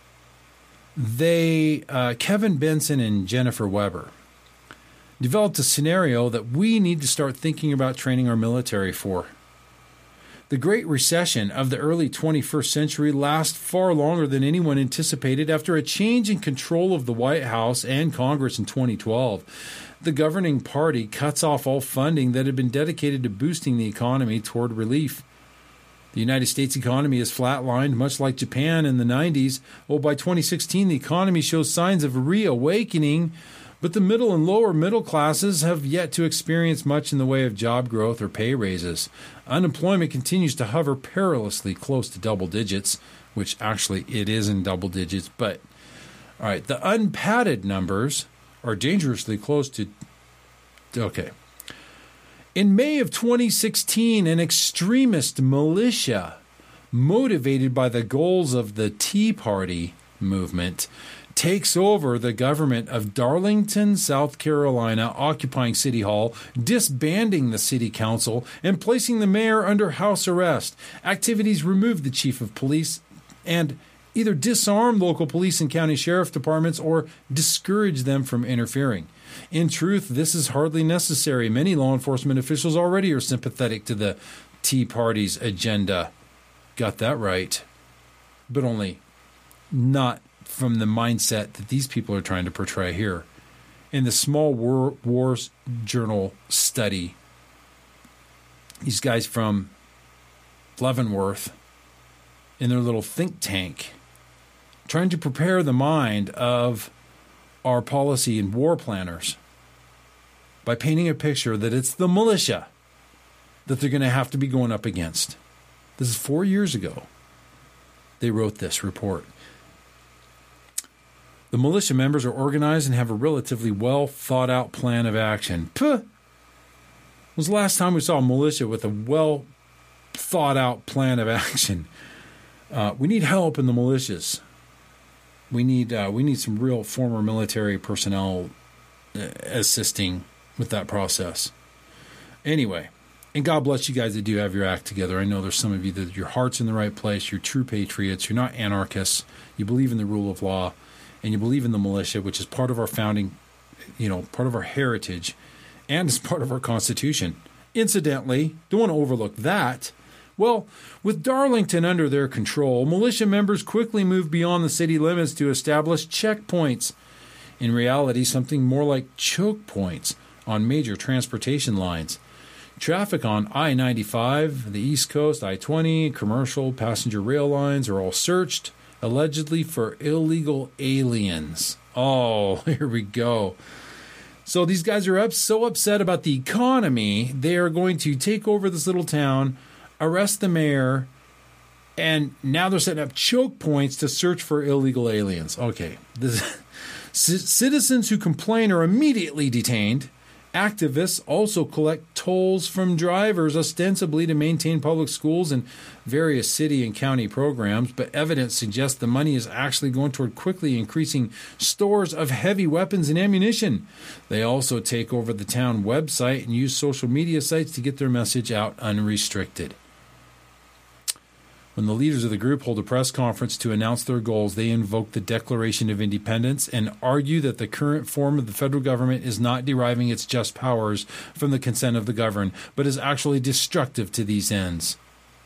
E: Kevin Benson and Jennifer Weber, developed a scenario that we need to start thinking about training our military for. The Great Recession of the early 21st century lasts far longer than anyone anticipated after a change in control of the White House and Congress in 2012. The governing party cuts off all funding that had been dedicated to boosting the economy toward relief. The United States economy is flatlined, much like Japan in the 90s. Well, by 2016, the economy shows signs of reawakening, but the middle and lower middle classes have yet to experience much in the way of job growth or pay raises. Unemployment continues to hover perilously close to double digits, which actually it is in double digits. But, all right, the unpadded numbers are dangerously close to... Okay. In May of 2016, an extremist militia, motivated by the goals of the Tea Party movement, takes over the government of Darlington, South Carolina, occupying City Hall, disbanding the city council, and placing the mayor under house arrest. Activities remove the chief of police and either disarm local police and county sheriff departments or discourage them from interfering. In truth, this is hardly necessary. Many law enforcement officials already are sympathetic to the Tea Party's agenda. Got that right. But only not from the mindset that these people are trying to portray here. In the Small Wars Journal study, these guys from Leavenworth, in their little think tank, trying to prepare the mind of our policy and war planners by painting a picture that it's the militia that they're going to have to be going up against. This is 4 years ago. They wrote this report. The militia members are organized and have a relatively well thought out plan of action. Puh! When was the last time we saw a militia with a well thought out plan of action? We need help in the militias. We need some real former military personnel assisting with that process. Anyway, and God bless you guys that do have your act together. I know there's some of you that your heart's in the right place. You're true patriots. You're not anarchists. You believe in the rule of law, and you believe in the militia, which is part of our founding, part of our heritage, and is part of our Constitution. Incidentally, don't want to overlook that. Well, with Darlington under their control, militia members quickly moved beyond the city limits to establish checkpoints. In reality, something more like choke points on major transportation lines. Traffic on I-95, the East Coast, I-20, commercial, passenger rail lines are all searched, allegedly for illegal aliens. Oh, here we go. So these guys are so upset about the economy, they are going to take over this little town, arrest the mayor, And now they're setting up choke points to search for illegal aliens. Okay. Citizens who complain are immediately detained. Activists also collect tolls from drivers, ostensibly to maintain public schools and various city and county programs, but evidence suggests the money is actually going toward quickly increasing stores of heavy weapons and ammunition. They also take over the town website and use social media sites to get their message out unrestricted. When the leaders of the group hold a press conference to announce their goals, they invoke the Declaration of Independence and argue that the current form of the federal government is not deriving its just powers from the consent of the governed, but is actually destructive to these ends.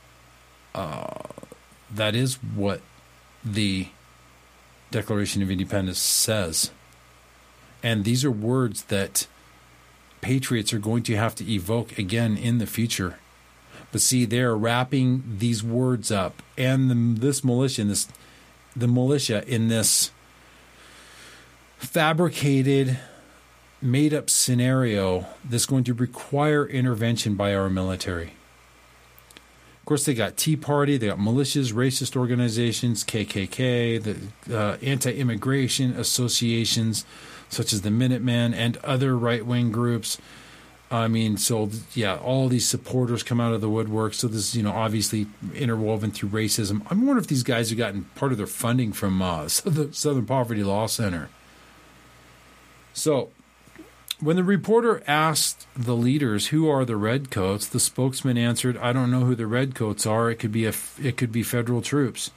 E: That is what the Declaration of Independence says. And these are words that patriots are going to have to evoke again in the future. But see, they're wrapping these words up, and this militia in this fabricated, made-up scenario that's going to require intervention by our military. Of course, they got Tea Party, they got militias, racist organizations, KKK, the anti-immigration associations such as the Minutemen and other right-wing groups. I mean, so, yeah, all these supporters come out of the woodwork. So this is, obviously interwoven through racism. I wonder if these guys have gotten part of their funding from the Southern Poverty Law Center. So when the reporter asked the leaders, who are the Redcoats, the spokesman answered, I don't know who the Redcoats are. It could be federal troops.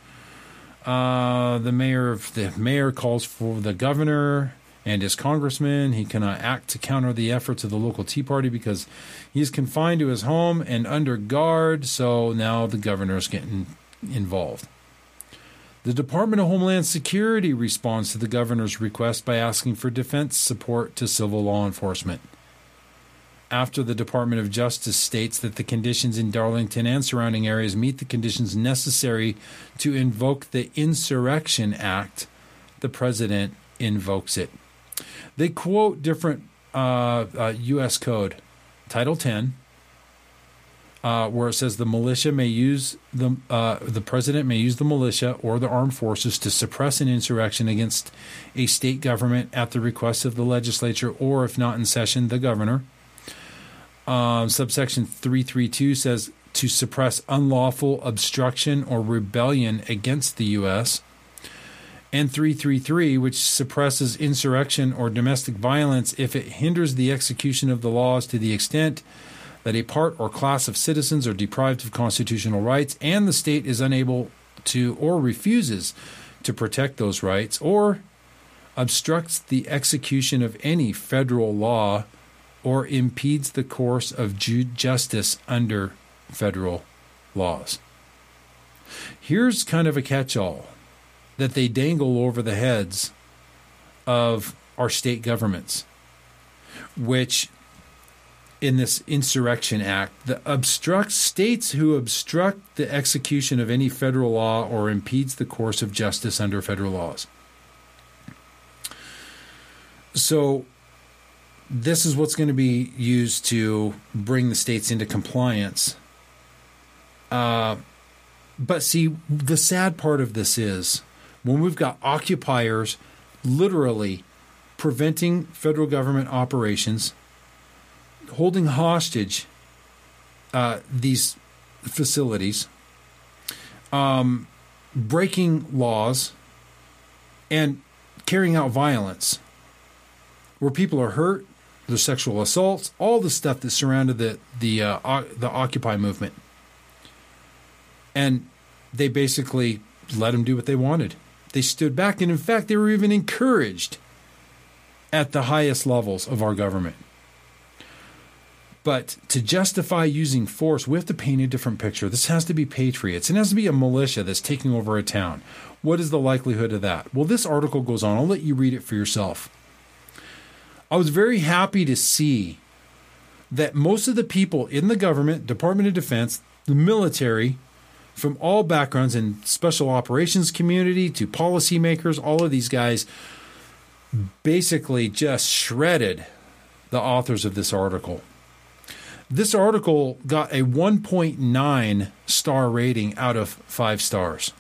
E: The mayor calls for the governor and his congressman. He cannot act to counter the efforts of the local Tea Party because he's confined to his home and under guard, so now the governor is getting involved. The Department of Homeland Security responds to the governor's request by asking for defense support to civil law enforcement. After the Department of Justice states that the conditions in Darlington and surrounding areas meet the conditions necessary to invoke the Insurrection Act, the president invokes it. They quote different U.S. Code, Title 10, where it says the militia may use the president may use the militia or the armed forces to suppress an insurrection against a state government at the request of the legislature, or if not in session, the governor. Subsection 332 says to suppress unlawful obstruction or rebellion against the U.S., and 333, which suppresses insurrection or domestic violence if it hinders the execution of the laws to the extent that a part or class of citizens are deprived of constitutional rights and the state is unable to or refuses to protect those rights, or obstructs the execution of any federal law or impedes the course of justice under federal laws. Here's kind of a catch-all that they dangle over the heads of our state governments, which in this Insurrection Act, that obstructs states who obstruct the execution of any federal law or impedes the course of justice under federal laws. So this is what's going to be used to bring the states into compliance. But see, the sad part of this is when we've got occupiers literally preventing federal government operations, holding hostage these facilities, breaking laws, and carrying out violence, where people are hurt, there's sexual assaults, all the stuff that surrounded the Occupy movement. And they basically let them do what they wanted. They stood back, and in fact, they were even encouraged at the highest levels of our government. But to justify using force, we have to paint a different picture. This has to be patriots. It has to be a militia that's taking over a town. What is the likelihood of that? Well, this article goes on. I'll let you read it for yourself. I was very happy to see that most of the people in the government, Department of Defense, the military, from all backgrounds in special operations community to policymakers, all of these guys basically just shredded the authors of this article. This article got a 1.9 star rating out of 5 stars.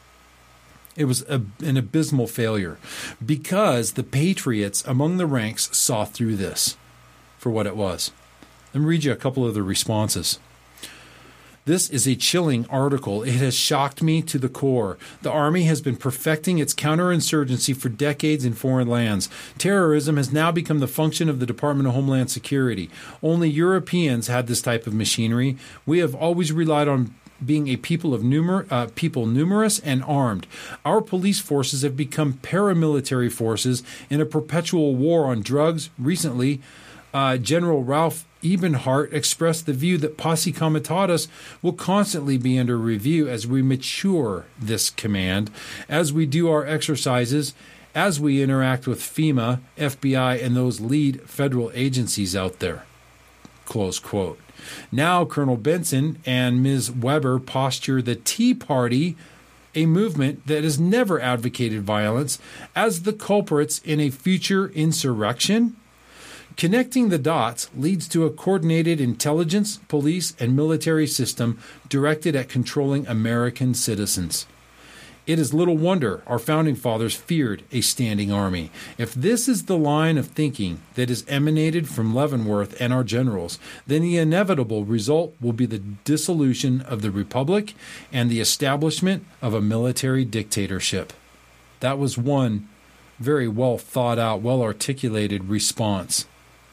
E: It was an abysmal failure because the patriots among the ranks saw through this for what it was. Let me read you a couple of the responses. This is a chilling article. It has shocked me to the core. The Army has been perfecting its counterinsurgency for decades in foreign lands. Terrorism has now become the function of the Department of Homeland Security. Only Europeans had this type of machinery. We have always relied on being a people of numerous and armed. Our police forces have become paramilitary forces in a perpetual war on drugs. Recently, General Ralph Ebenhart expressed the view that Posse Comitatus will constantly be under review as we mature this command, as we do our exercises, as we interact with FEMA, FBI, and those lead federal agencies out there. Close quote. Now, Colonel Benson and Ms. Weber posture the Tea Party, a movement that has never advocated violence, as the culprits in a future insurrection. Connecting the dots leads to a coordinated intelligence, police, and military system directed at controlling American citizens. It is little wonder our founding fathers feared a standing army. If this is the line of thinking that is emanated from Leavenworth and our generals, then the inevitable result will be the dissolution of the republic and the establishment of a military dictatorship. That was one very well thought out, well articulated response.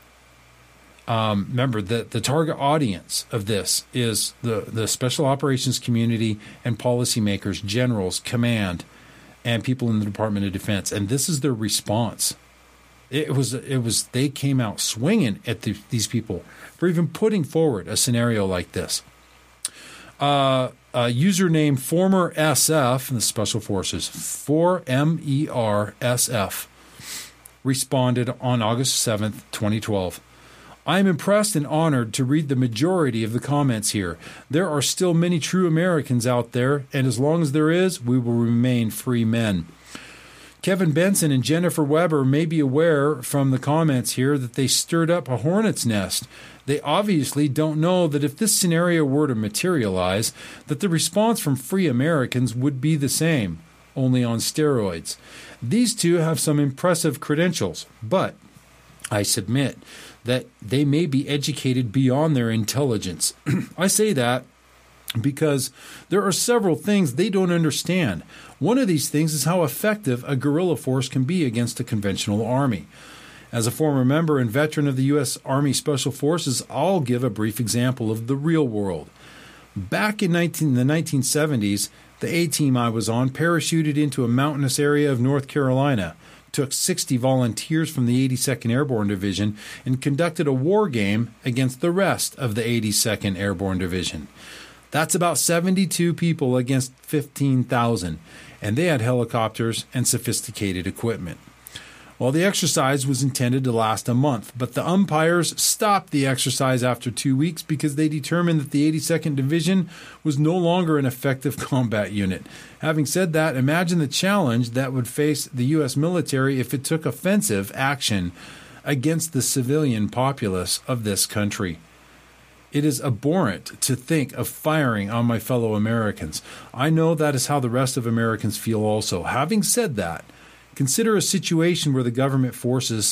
E: Remember that the target audience of this is the special operations community and policymakers, generals, command, and people in the Department of Defense. And this is their response. It was they came out swinging at these people for even putting forward a scenario like this. Username former SF in the Special Forces, 4MERSF, responded on August 7th, 2012. I am impressed and honored to read the majority of the comments here. There are still many true Americans out there, and as long as there is, we will remain free men. Kevin Benson and Jennifer Weber may be aware from the comments here that they stirred up a hornet's nest. They obviously don't know that if this scenario were to materialize, that the response from free Americans would be the same, only on steroids. These two have some impressive credentials, but I submit that they may be educated beyond their intelligence. I say that because there are several things they don't understand. One of these things is how effective a guerrilla force can be against a conventional army. As a former member and veteran of the U.S. Army Special Forces, I'll give a brief example of the real world. Back in the 1970s, the A-team I was on parachuted into a mountainous area of North Carolina, took 60 volunteers from the 82nd Airborne Division, and conducted a war game against the rest of the 82nd Airborne Division. That's about 72 people against 15,000, and they had helicopters and sophisticated equipment. Well, the exercise was intended to last a month, but the umpires stopped the exercise after 2 weeks because they determined that the 82nd Division was no longer an effective combat unit. Having said that, imagine the challenge that would face the U.S. military if it took offensive action against the civilian populace of this country. It is abhorrent to think of firing on my fellow Americans. I know that is how the rest of Americans feel also. Having said that, consider a situation where the government forces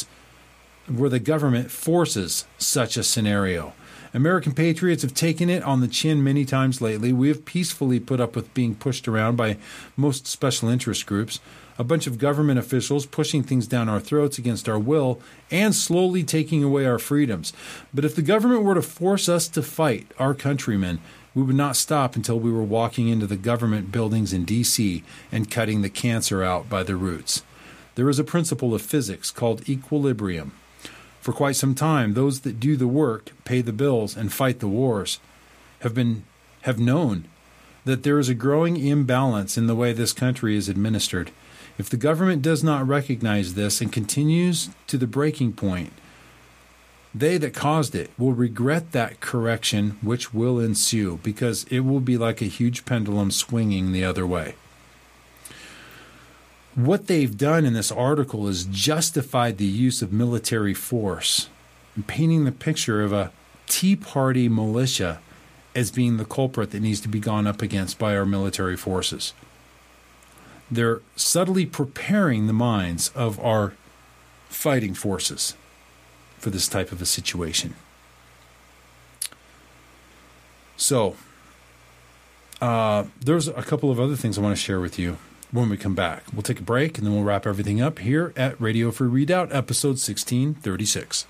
E: such a scenario. American patriots have taken it on the chin many times lately. We have peacefully put up with being pushed around by most special interest groups, a bunch of government officials pushing things down our throats against our will and slowly taking away our freedoms. But if the government were to force us to fight our countrymen, we would not stop until we were walking into the government buildings in D.C. and cutting the cancer out by the roots. There is a principle of physics called equilibrium. For quite some time, those that do the work, pay the bills, and fight the wars have known that there is a growing imbalance in the way this country is administered. If the government does not recognize this and continues to the breaking point, they that caused it will regret that correction which will ensue, because it will be like a huge pendulum swinging the other way. What they've done in this article is justified the use of military force, and painting the picture of a Tea Party militia as being the culprit that needs to be gone up against by our military forces. They're subtly preparing the minds of our fighting forces for this type of a situation. So, there's a couple of other things I want to share with you when we come back. We'll take a break, and then we'll wrap everything up here at Radio Free Redoubt, episode 1636.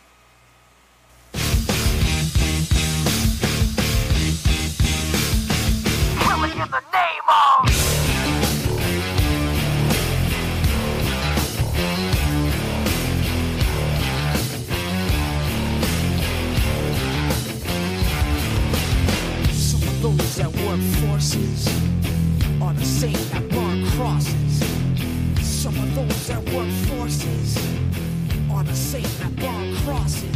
H: Those that work forces are the same that burn crosses. Some of those that work forces are the same that burn crosses.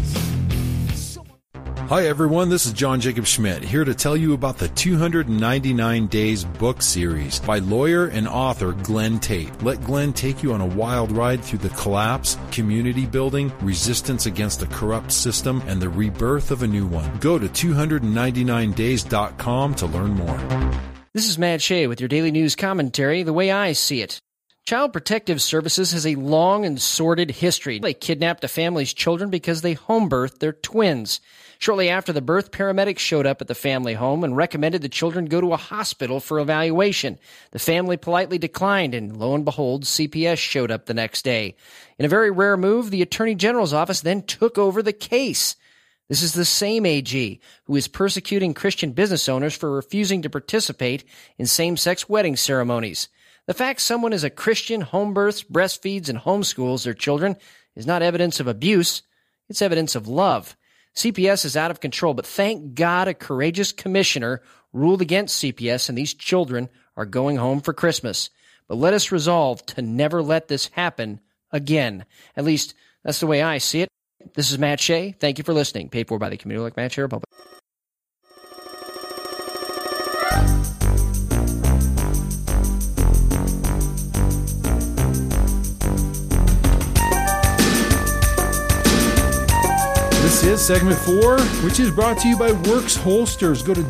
E: Hi everyone, this is John Jacob Schmidt, here to tell you about the 299 Days book series by lawyer and author Glenn Tate. Let Glenn take you on a wild ride through the collapse, community building, resistance against a corrupt system, and the rebirth of a new one. Go to 299days.com to learn more.
I: This is Matt Shea with your daily news commentary, the way I see it. Child Protective Services has a long and sordid history. They kidnapped a family's children because they home-birthed their twins. Shortly after the birth, paramedics showed up at the family home and recommended the children go to a hospital for evaluation. The family politely declined, and lo and behold, CPS showed up the next day. In a very rare move, the Attorney General's office then took over the case. This is the same AG who is persecuting Christian business owners for refusing to participate in same-sex wedding ceremonies. The fact someone is a Christian, home births, breastfeeds, and homeschools their children is not evidence of abuse. It's evidence of love. CPS is out of control, but thank God a courageous commissioner ruled against CPS, and these children are going home for Christmas. But let us resolve to never let this happen again. At least, that's the way I see it. This is Matt Shea. Thank you for listening. Paid for by the Community Like Matt Shea Republic.
E: This is segment 4, which is brought to you by Works Holsters. Go to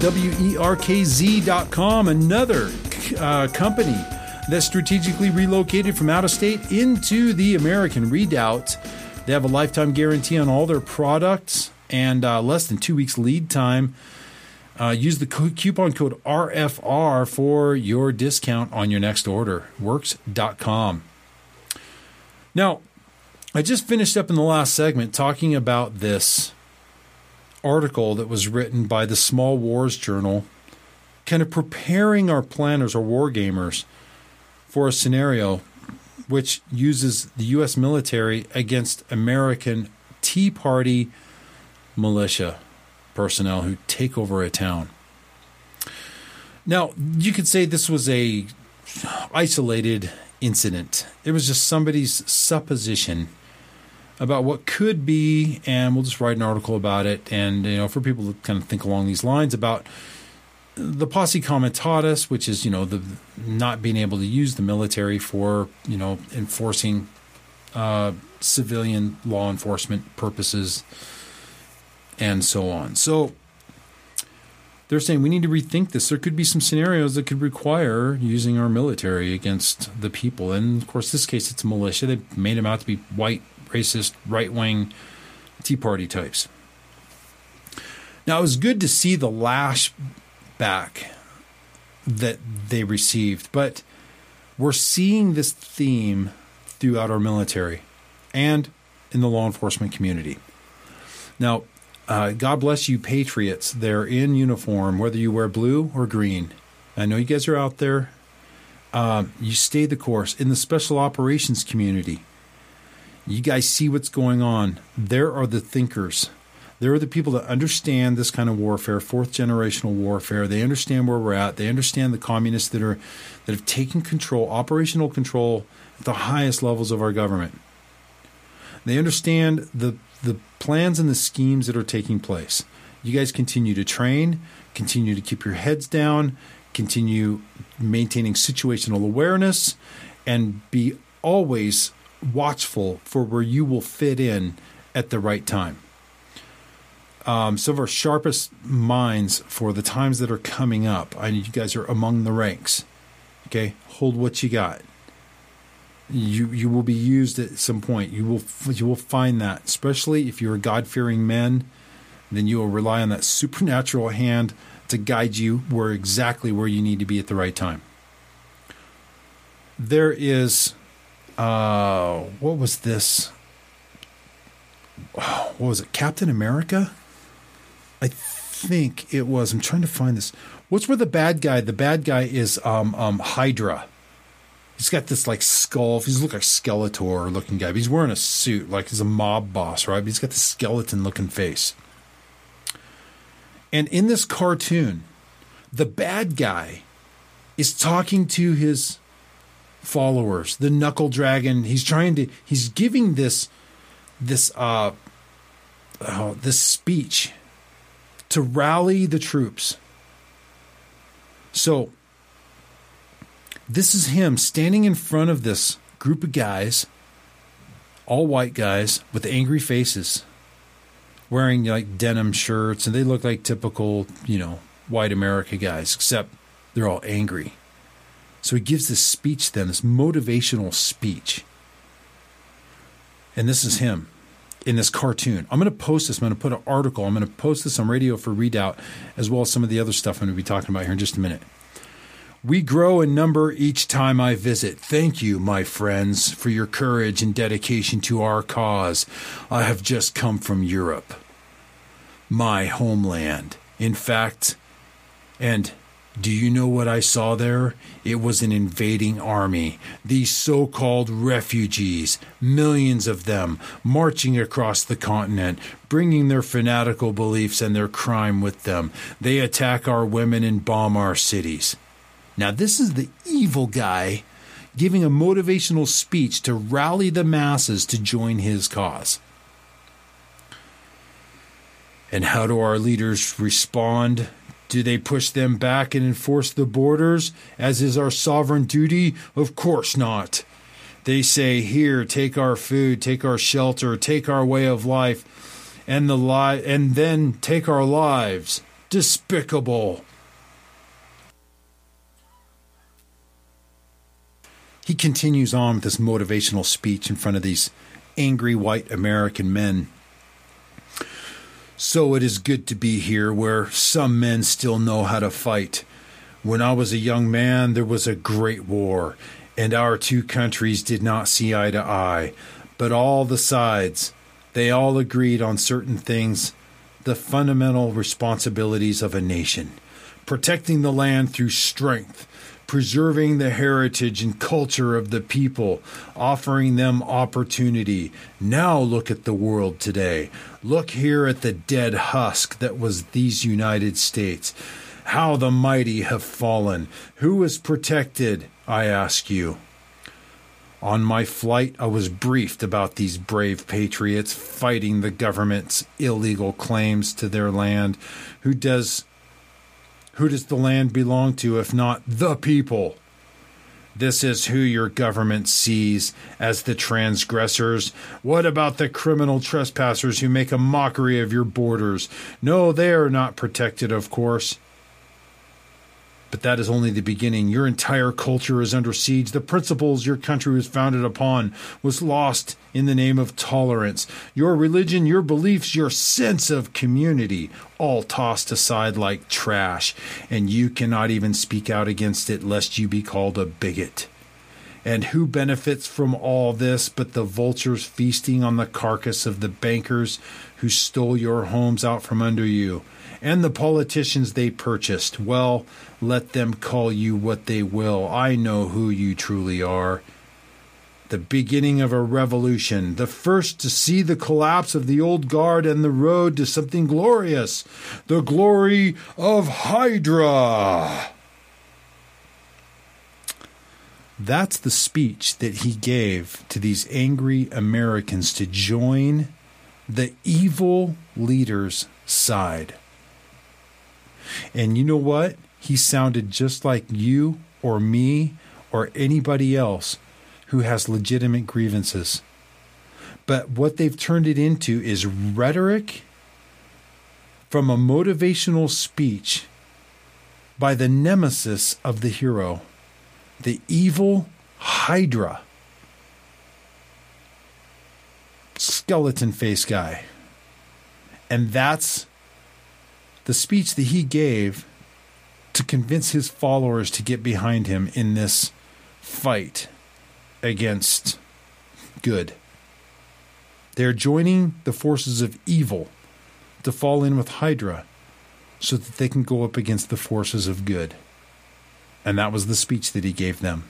E: WERKZ.com, another company that's strategically relocated from out of state into the American Redoubt. They have a lifetime guarantee on all their products and less than 2 weeks lead time. Use the coupon code RFR for your discount on your next order. Works.com. Now, I just finished up in the last segment talking about this article that was written by the Small Wars Journal, kind of preparing our planners or war gamers for a scenario which uses the U.S. military against American Tea Party militia personnel who take over a town. Now, you could say this was a isolated incident. It was just somebody's supposition about what could be, and we'll just write an article about it. And, for people to kind of think along these lines about the posse comitatus, which is, the not being able to use the military for, enforcing civilian law enforcement purposes and so on. So they're saying we need to rethink this. There could be some scenarios that could require using our military against the people. And, of course, this case, it's a militia. They made them out to be white, racist, right-wing Tea Party types. Now, it was good to see the lash back that they received, but we're seeing this theme throughout our military and in the law enforcement community. Now, God bless you, patriots. They're in uniform, whether you wear blue or green. I know you guys are out there. You stay the course. In the special operations community, you guys see what's going on. There are the thinkers. There are the people that understand this kind of warfare, fourth generational warfare. They understand where we're at. They understand the communists that have taken control, operational control at the highest levels of our government. They understand the plans and the schemes that are taking place. You guys continue to train, continue to keep your heads down, continue maintaining situational awareness, and be always watchful for where you will fit in at the right time. some of our sharpest minds for the times that are coming up. I need you guys are among the ranks. Okay, hold what you got. You will be used at some point. You will find that, especially if you're a God-fearing man, then you will rely on that supernatural hand to guide you exactly where you need to be at the right time. There is, what was this? What was it? Captain America? I think it was. I'm trying to find this. What's where the bad guy? The bad guy is Hydra. He's got this like skull. He's looking like Skeletor looking guy. But he's wearing a suit like he's a mob boss, right? But he's got this skeleton looking face. And in this cartoon, the bad guy is talking to his followers, the Knuckle Dragon. He's giving this speech to rally the troops. So this is him standing in front of this group of guys, all white guys with angry faces, wearing like denim shirts, and they look like typical, white America guys, except they're all angry. So he gives this speech then, this motivational speech. And this is him in this cartoon. I'm going to post this. I'm going to put an article. I'm going to post this on Radio for Redoubt, as well as some of the other stuff I'm going to be talking about here in just a minute. We grow in number each time I visit. Thank you, my friends, for your courage and dedication to our cause. I have just come from Europe, my homeland. In fact, and do you know what I saw there? It was an invading army. These so-called refugees, millions of them, marching across the continent, bringing their fanatical beliefs and their crime with them. They attack our women and bomb our cities. Now, this is the evil guy giving a motivational speech to rally the masses to join his cause. And how do our leaders respond? Do they push them back and enforce the borders, as is our sovereign duty? Of course not. They say, here, take our food, take our shelter, take our way of life, and then take our lives. Despicable. He continues on with this motivational speech in front of these angry white American men. So it is good to be here where some men still know how to fight. When I was a young man, there was a great war, and our two countries did not see eye to eye. But all the sides, they all agreed on certain things, the fundamental responsibilities of a nation. Protecting the land through strength, preserving the heritage and culture of the people, offering them opportunity. Now look at the world today. Look here at the dead husk that was these United States. How the mighty have fallen. Who is protected, I ask you? On my flight, I was briefed about these brave patriots fighting the government's illegal claims to their land. Who does the land belong to if not the people? This is who your government sees as the transgressors. What about the criminal trespassers who make a mockery of your borders? No, they are not protected, of course. But that is only the beginning. Your entire culture is under siege. The principles your country was founded upon was lost in the name of tolerance. Your religion, your beliefs, your sense of community, all tossed aside like trash. And you cannot even speak out against it lest you be called a bigot. And who benefits from all this but the vultures feasting on the carcass of the bankers who stole your homes out from under you? And the politicians they purchased. Well, let them call you what they will. I know who you truly are. The beginning of a revolution, the first to see the collapse of the old guard and the road to something glorious, the glory of Hydra. That's the speech that he gave to these angry Americans to join the evil leader's side. And you know what? He sounded just like you or me or anybody else who has legitimate grievances. But what they've turned it into is rhetoric from a motivational speech by the nemesis of the hero, the evil Hydra. Skeleton face guy. And that's the speech that he gave to convince his followers to get behind him in this fight against good. They're joining the forces of evil to fall in with Hydra so that they can go up against the forces of good. And that was the speech that he gave them.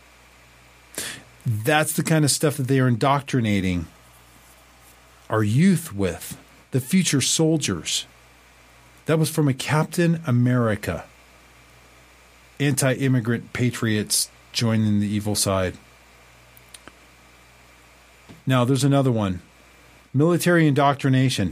E: That's the kind of stuff that they are indoctrinating our youth with, the future soldiers. That was from a Captain America. Anti-immigrant patriots joining the evil side. Now, there's another one. Military indoctrination.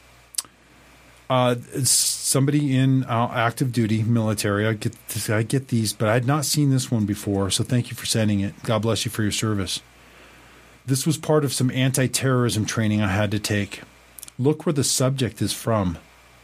E: Somebody in active duty military. I get these, but I had not seen this one before, so thank you for sending it. God bless you for your service. This was part of some anti-terrorism training I had to take. Look where the subject is from.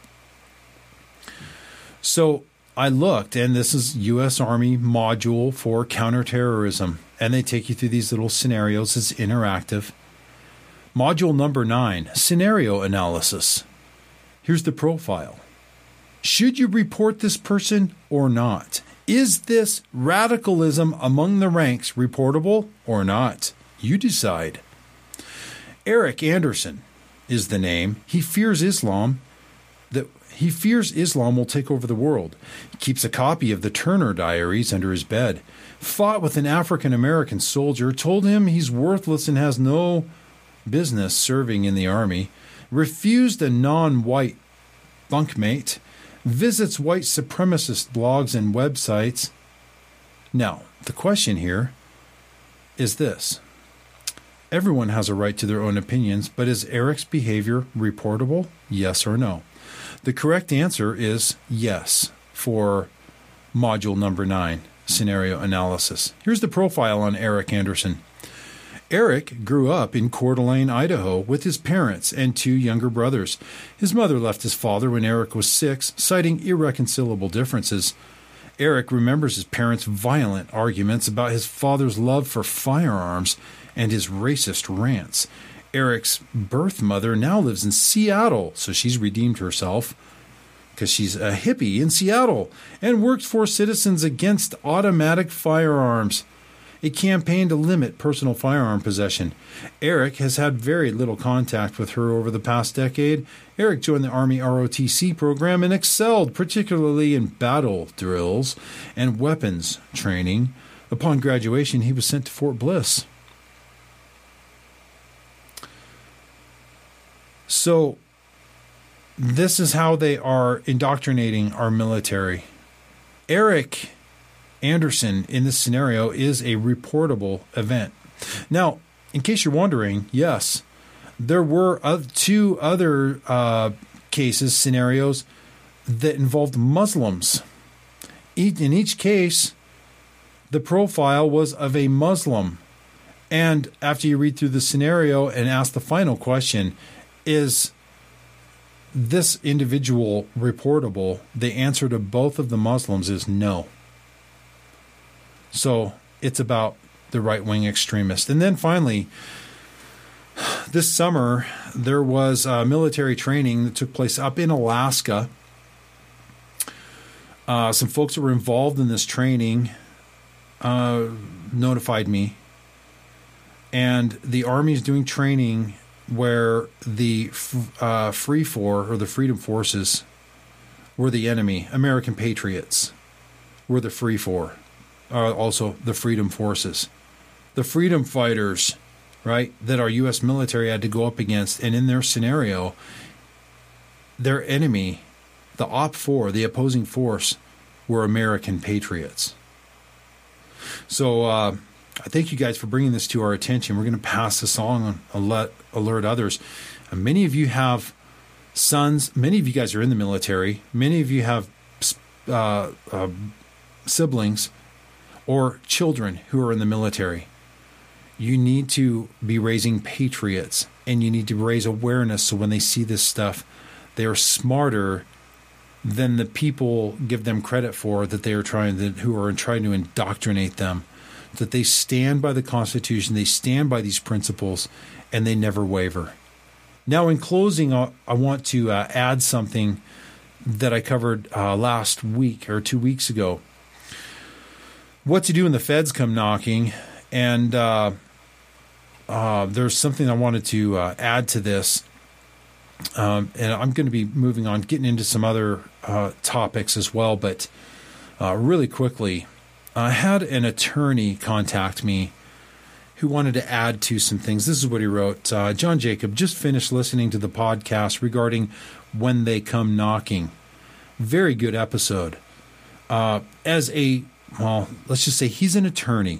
E: So I looked, and this is U.S. Army module for counterterrorism, and they take you through these little scenarios. It's interactive. Module number 9, scenario analysis. Here's the profile. Should you report this person or not? Is this radicalism among the ranks reportable or not? You decide. Eric Anderson is the name. He fears Islam. He fears Islam will take over the world. He keeps a copy of the Turner Diaries under his bed. Fought with an African-American soldier, told him he's worthless and has no business serving in the army. Refused a non-white bunkmate. Visits white supremacist blogs and websites. Now, the question here is this. Everyone has a right to their own opinions, but is Eric's behavior reportable? Yes or no? The correct answer is yes for module number 9, scenario analysis. Here's the profile on Eric Anderson. Eric grew up in Coeur d'Alene, Idaho, with his parents and 2 younger brothers. His mother left his father when Eric was 6, citing irreconcilable differences. Eric remembers his parents' violent arguments about his father's love for firearms and his racist rants. Eric's birth mother now lives in Seattle, so she's redeemed herself because she's a hippie in Seattle and works for Citizens Against Automatic Firearms, a campaign to limit personal firearm possession. Eric has had very little contact with her over the past decade. Eric joined the Army ROTC program and excelled, particularly in battle drills and weapons training. Upon graduation, he was sent to Fort Bliss. So, this is how they are indoctrinating our military. Eric Anderson in this scenario is a reportable event. Now, in case you're wondering, yes, there were 2 other cases, scenarios that involved Muslims. In each case, the profile was of a Muslim. And after you read through the scenario and ask the final question, is this individual reportable? The answer to both of the Muslims is no. So it's about the right-wing extremist. And then finally, this summer, there was military training that took place up in Alaska. Some folks that were involved in this training notified me. And the Army is doing training where the the Freedom Forces were the enemy. American patriots were the also the Freedom Forces. The freedom fighters, right, that our U.S. military had to go up against. And in their scenario, their enemy, the OP4, the opposing force, were American patriots. So I thank you guys for bringing this to our attention. We're going to pass this on and alert others. Many of you have sons. Many of you guys are in the military. Many of you have siblings or children who are in the military. You need to be raising patriots, and you need to raise awareness so when they see this stuff, they are smarter than the people give them credit for, that they are who are trying to indoctrinate them, that they stand by the Constitution, they stand by these principles, and they never waver. Now, in closing, I want to add something that I covered last week or 2 weeks ago. What to do when the feds come knocking, and there's something I wanted to add to this. And I'm going to be moving on, getting into some other topics as well. But really quickly, I had an attorney contact me who wanted to add to some things. This is what he wrote. John Jacob, just finished listening to the podcast regarding When They Come Knocking. Very good episode. Let's just say he's an attorney.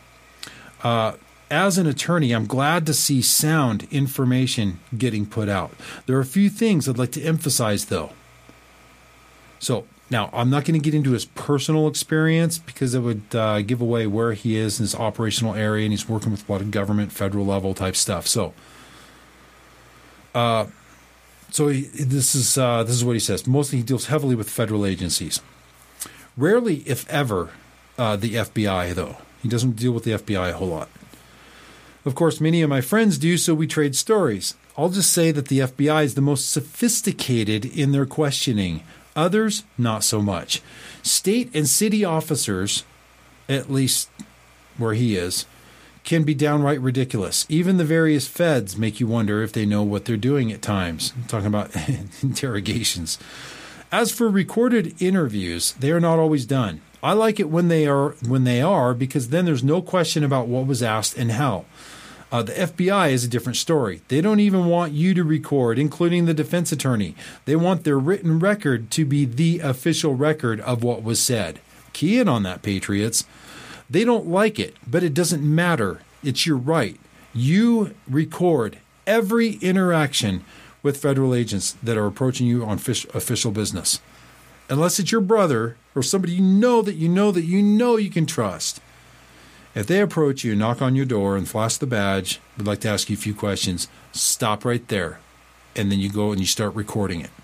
E: As an attorney, I'm glad to see sound information getting put out. There are a few things I'd like to emphasize, though. So, now, I'm not going to get into his personal experience because it would give away where he is in his operational area, and he's working with a lot of government, federal level type stuff. This is what he says. Mostly he deals heavily with federal agencies. Rarely, if ever, the FBI, though. He doesn't deal with the FBI a whole lot. Of course, many of my friends do, so we trade stories. I'll just say that the FBI is the most sophisticated in their questioning. Others, not so much. State and city officers, at least where he is, can be downright ridiculous. Even the various feds make you wonder if they know what they're doing at times. I'm talking about interrogations. As for recorded interviews, they are not always done. I like it when they are because then there's no question about what was asked and how. The FBI is a different story. They don't even want you to record, including the defense attorney. They want their written record to be the official record of what was said. Key in on that, Patriots. They don't like it, but it doesn't matter. It's your right. You record every interaction with federal agents that are approaching you on official business. Unless it's your brother or somebody you know you can trust. If they approach you, knock on your door, and flash the badge, would like to ask you a few questions, stop right there. And then you go and you start recording it.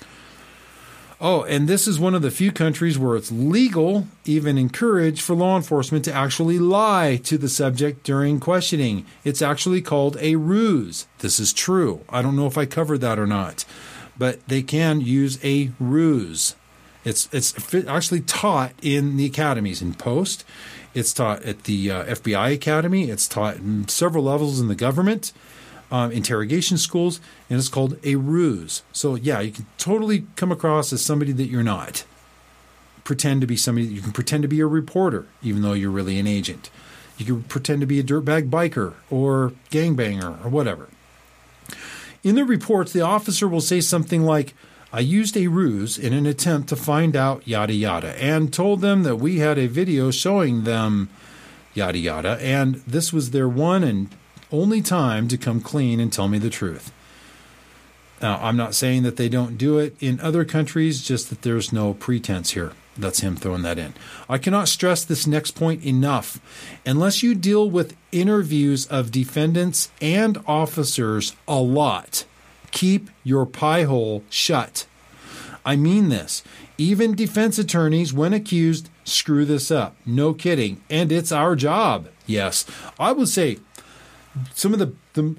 E: Oh, and this is one of the few countries where it's legal, even encouraged, for law enforcement to actually lie to the subject during questioning. It's actually called a ruse. This is true. I don't know if I covered that or not, but they can use a ruse. It's actually taught in the academies in Post. It's taught at the FBI Academy. It's taught in several levels in the government, interrogation schools, and it's called a ruse. So, yeah, you can totally come across as somebody that you're not. Pretend to be somebody. You can pretend to be a reporter, even though you're really an agent. You can pretend to be a dirtbag biker or gangbanger or whatever. In the reports, the officer will say something like, I used a ruse in an attempt to find out yada yada and told them that we had a video showing them yada yada and this was their one and only time to come clean and tell me the truth. Now, I'm not saying that they don't do it in other countries, just that there's no pretense here. That's him throwing that in. I cannot stress this next point enough. Unless you deal with interviews of defendants and officers a lot, keep your pie hole shut. I mean this. Even defense attorneys, when accused, screw this up. No kidding. And it's our job. Yes. I would say some of the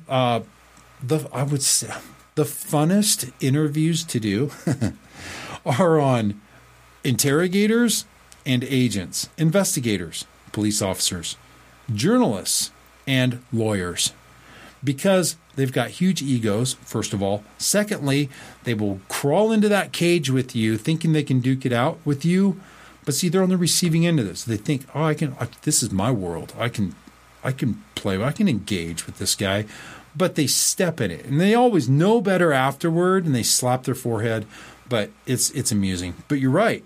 E: funnest interviews to do are on interrogators and agents, investigators, police officers, journalists, and lawyers. Because they've got huge egos, first of all. Secondly, they will crawl into that cage with you thinking they can duke it out with you. But see, they're on the receiving end of this. They think, this is my world. I can play, I can engage with this guy. But they step in it. And they always know better afterward, and they slap their forehead. But it's amusing. But you're right.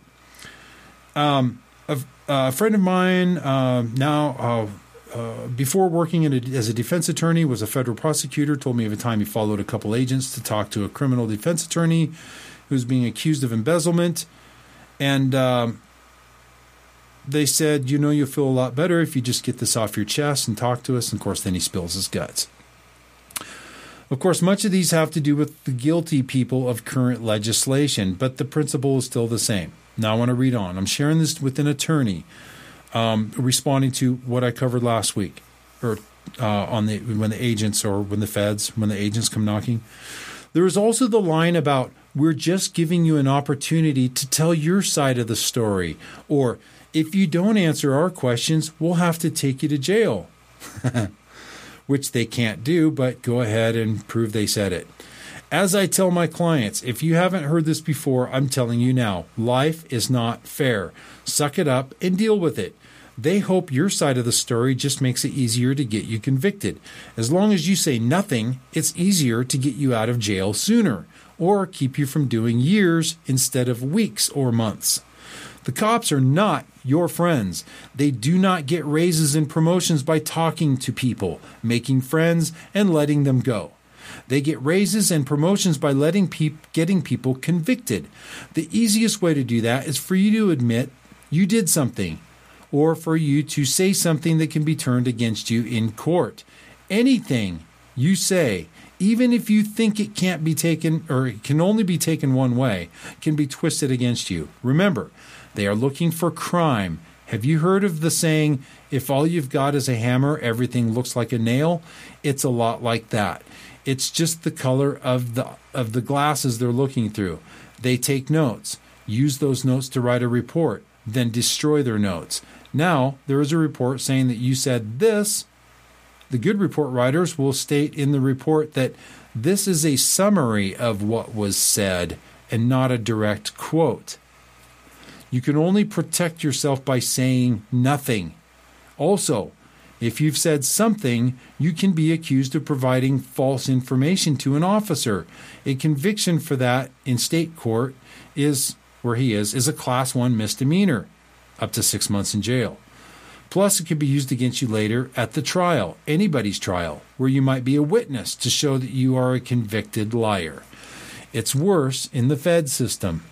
E: A friend of mine before working as a defense attorney, was a federal prosecutor, told me of a time he followed a couple agents to talk to a criminal defense attorney who's being accused of embezzlement. And they said, you'll feel a lot better if you just get this off your chest and talk to us. And, of course, then he spills his guts. Of course, much of these have to do with the guilty people of current legislation, but the principle is still the same. Now I want to read on. I'm sharing this with an attorney responding to what I covered last week, or when the agents come knocking. There is also the line about, we're just giving you an opportunity to tell your side of the story, or if you don't answer our questions, we'll have to take you to jail. Which they can't do, but go ahead and prove they said it. As I tell my clients, if you haven't heard this before, I'm telling you now, life is not fair. Suck it up and deal with it. They hope your side of the story just makes it easier to get you convicted. As long as you say nothing, it's easier to get you out of jail sooner, or keep you from doing years instead of weeks or months. The cops are not your friends. They do not get raises and promotions by talking to people, making friends, and letting them go. They get raises and promotions by getting people convicted. The easiest way to do that is for you to admit you did something, or for you to say something that can be turned against you in court. Anything you say, even if you think it can't be taken, or it can only be taken one way, can be twisted against you. Remember, they are looking for crime. Have you heard of the saying, if all you've got is a hammer, everything looks like a nail? It's a lot like that. It's just the color of the glasses they're looking through. They take notes, use those notes to write a report, then destroy their notes. Now, there is a report saying that you said this. The good report writers will state in the report that this is a summary of what was said and not a direct quote. You can only protect yourself by saying nothing. Also, if you've said something, you can be accused of providing false information to an officer. A conviction for that in state court is a Class 1 misdemeanor, up to 6 months in jail. Plus, it could be used against you later at the trial, anybody's trial, where you might be a witness to show that you are a convicted liar. It's worse in the Fed system.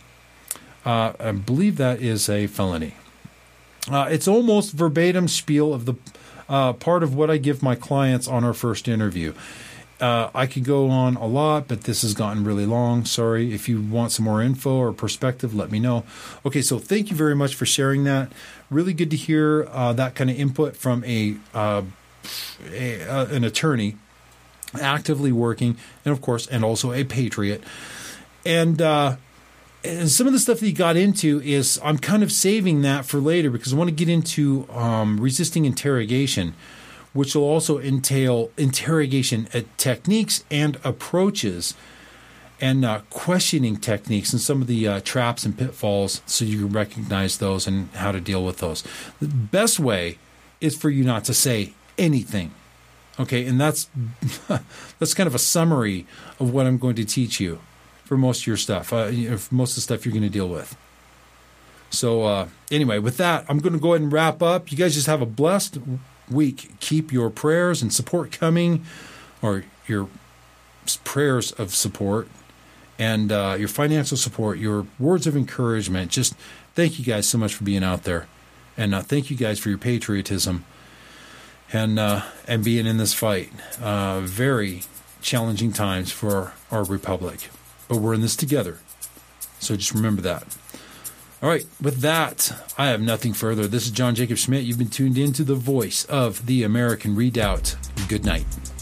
E: I believe that is a felony. It's almost verbatim spiel of the part of what I give my clients on our first interview. I could go on a lot, but this has gotten really long. Sorry. If you want some more info or perspective, let me know. Okay, so thank you very much for sharing that. Really good to hear that kind of input from an attorney actively working, and of course, and also a patriot. And some of the stuff that he got into is, I'm kind of saving that for later because I want to get into resisting interrogation, which will also entail interrogation techniques and approaches, and questioning techniques and some of the traps and pitfalls, so you can recognize those and how to deal with those. The best way is for you not to say anything. Okay, and that's kind of a summary of what I'm going to teach you for most of your stuff, for most of the stuff you're going to deal with. So anyway, with that, I'm going to go ahead and wrap up. You guys just have a blessed week. Keep your prayers and support coming, or your prayers of support, and your financial support, your words of encouragement. Just thank you guys so much for being out there, and thank you guys for your patriotism and being in this fight. Very challenging times for our republic, but we're in this together. So just remember that. All right, with that, I have nothing further. This is John Jacob Schmidt. You've been tuned in to the voice of the American Redoubt. Good night.